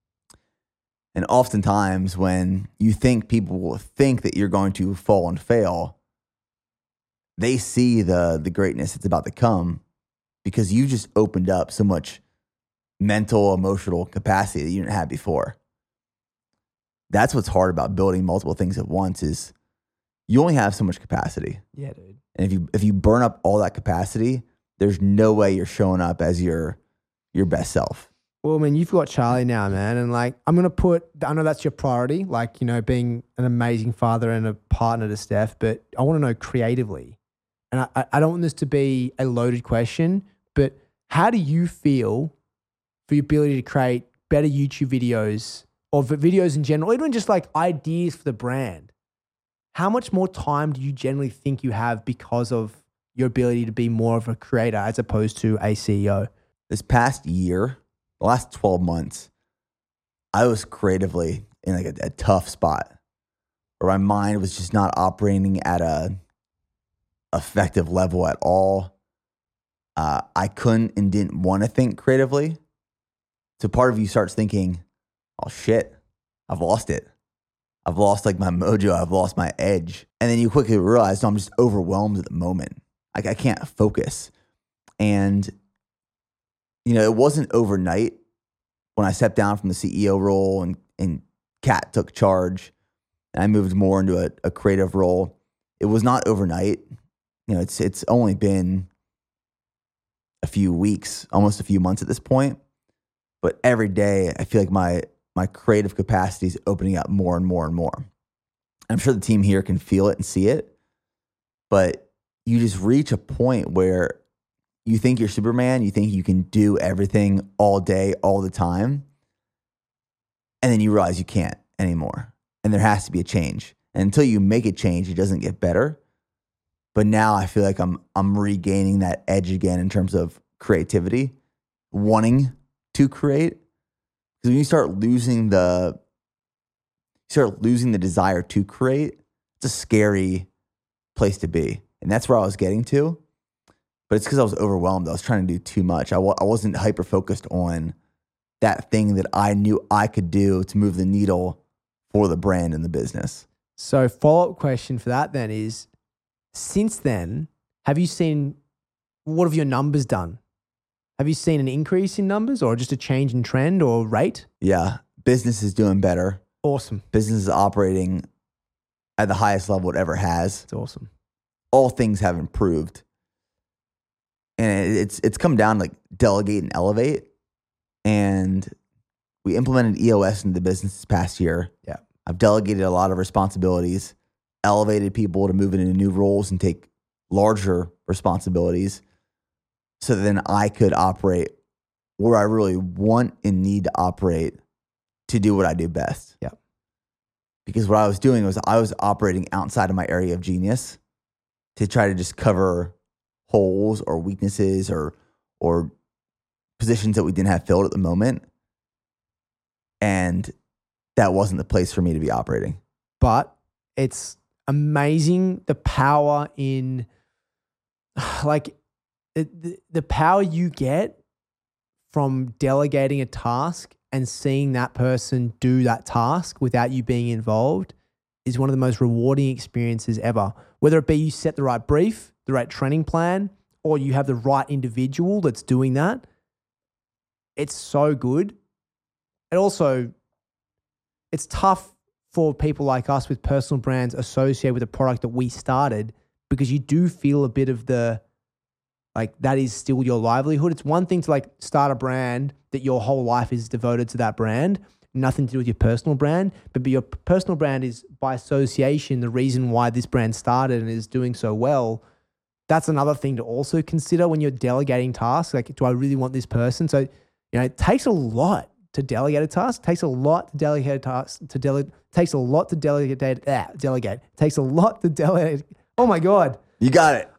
And oftentimes when you think people will think that you're going to fall and fail, they see the the greatness that's about to come because you just opened up so much mental, emotional capacity that you didn't have before. That's what's hard about building multiple things at once is you only have so much capacity. Yeah, dude. And if you if you burn up all that capacity, there's no way you're showing up as your your best self. Well, I mean, you've got Charlie now, man. And like, I'm going to put, I know that's your priority, like, you know, being an amazing father and a partner to Steph, but I want to know creatively. And I, I don't want this to be a loaded question, but how do you feel for your ability to create better YouTube videos or videos in general, even just like ideas for the brand? How much more time do you generally think you have because of your ability to be more of a creator as opposed to a C E O? This past year, the last twelve months, I was creatively in like a, a tough spot where my mind was just not operating at a effective level at all. Uh, I couldn't and didn't want to think creatively. So part of you starts thinking, oh shit, I've lost it. I've lost like my mojo. I've lost my edge. And then you quickly realize, no, I'm just overwhelmed at the moment. Like I can't focus. And, you know, it wasn't overnight when I stepped down from the C E O role and, and Kat took charge and I moved more into a, a creative role. It was not overnight. You know, it's it's only been a few weeks, almost a few months at this point. But every day, I feel like my my creative capacity is opening up more and more and more. I'm sure the team here can feel it and see it. But you just reach a point where you think you're Superman, you think you can do everything all day, all the time. And then you realize you can't anymore. And there has to be a change. And until you make a change, it doesn't get better. But now I feel like I'm I'm regaining that edge again in terms of creativity, wanting to create. Because when you start losing the you start losing the desire to create, it's a scary place to be. And that's where I was getting to. But it's because I was overwhelmed. I was trying to do too much. I w- I wasn't hyper focused on that thing that I knew I could do to move the needle for the brand and the business. So follow-up question for that then is, since then, have you seen, what have your numbers done? Have you seen an increase in numbers or just a change in trend or rate? Yeah, business is doing better. Awesome. Business is operating at the highest level it ever has. It's awesome. All things have improved. And it's it's come down to like delegate and elevate. And we implemented E O S into the business this past year. Yeah. I've delegated a lot of responsibilities, elevated people to move into new roles and take larger responsibilities so that then I could operate where I really want and need to operate to do what I do best. Yeah. Because what I was doing was I was operating outside of my area of genius to try to just cover holes or weaknesses or or positions that we didn't have filled at the moment. And that wasn't the place for me to be operating. But it's amazing the power in, like, the, the power you get from delegating a task and seeing that person do that task without you being involved is one of the most rewarding experiences ever. Whether it be you set the right brief, the right training plan, or you have the right individual that's doing that, it's so good. And also, it's tough for people like us with personal brands associated with a product that we started, because you do feel a bit of the, like, that is still your livelihood. It's one thing to like start a brand that your whole life is devoted to that brand, nothing to do with your personal brand, but your personal brand is by association the reason why this brand started and is doing so well. That's another thing to also consider when you're delegating tasks. Like, do I really want this person? So, you know, it takes a lot to delegate a task. It takes a lot to delegate a task. To delegate takes a lot to delegate. Ah, delegate. It takes a lot to delegate. Oh my God. You got it.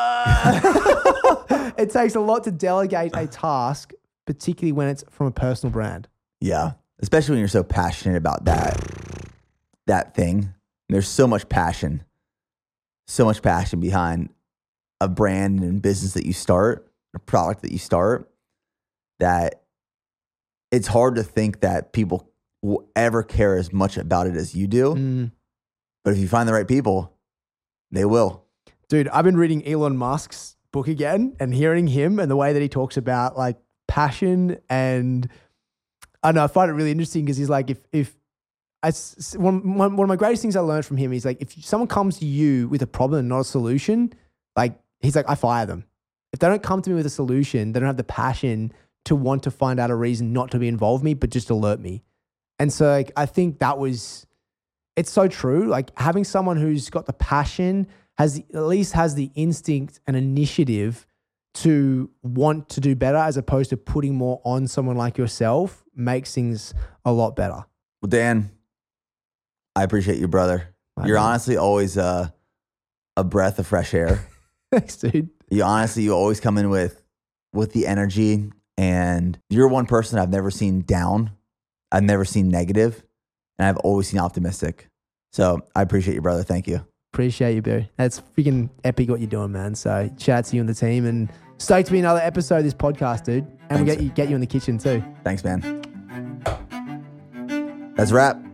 Uh, it takes a lot to delegate a task, particularly when it's from a personal brand. Yeah. Especially when you're so passionate about that, that thing. And there's so much passion, so much passion behind a brand and business that you start, a product that you start, that it's hard to think that people will ever care as much about it as you do. Mm. But if you find the right people, they will. Dude, I've been reading Elon Musk's book again and hearing him and the way that he talks about like passion, and I don't know, I find it really interesting because he's like, if, if I, one, one of my greatest things I learned from him is like, if someone comes to you with a problem and not a solution, like he's like, I fire them. If they don't come to me with a solution, they don't have the passion to want to find out a reason not to be involved with me, but just alert me. And so like, I think that was, it's so true. Like having someone who's got the passion, has at least has the instinct and initiative to want to do better as opposed to putting more on someone like yourself makes things a lot better. Well, Dan, I appreciate you, brother. My You're man. honestly always a, a breath of fresh air. Thanks, dude. You honestly, you always come in with, with the energy, and you're one person I've never seen down. I've never seen negative, and I've always seen optimistic. So I appreciate you, brother. Thank you. Appreciate you, Barry. That's freaking epic what you're doing, man. So shout out to you and the team, and stoked to be another episode of this podcast, dude. And Thanks. we'll get you, get you in the kitchen too. Thanks, man. That's a wrap.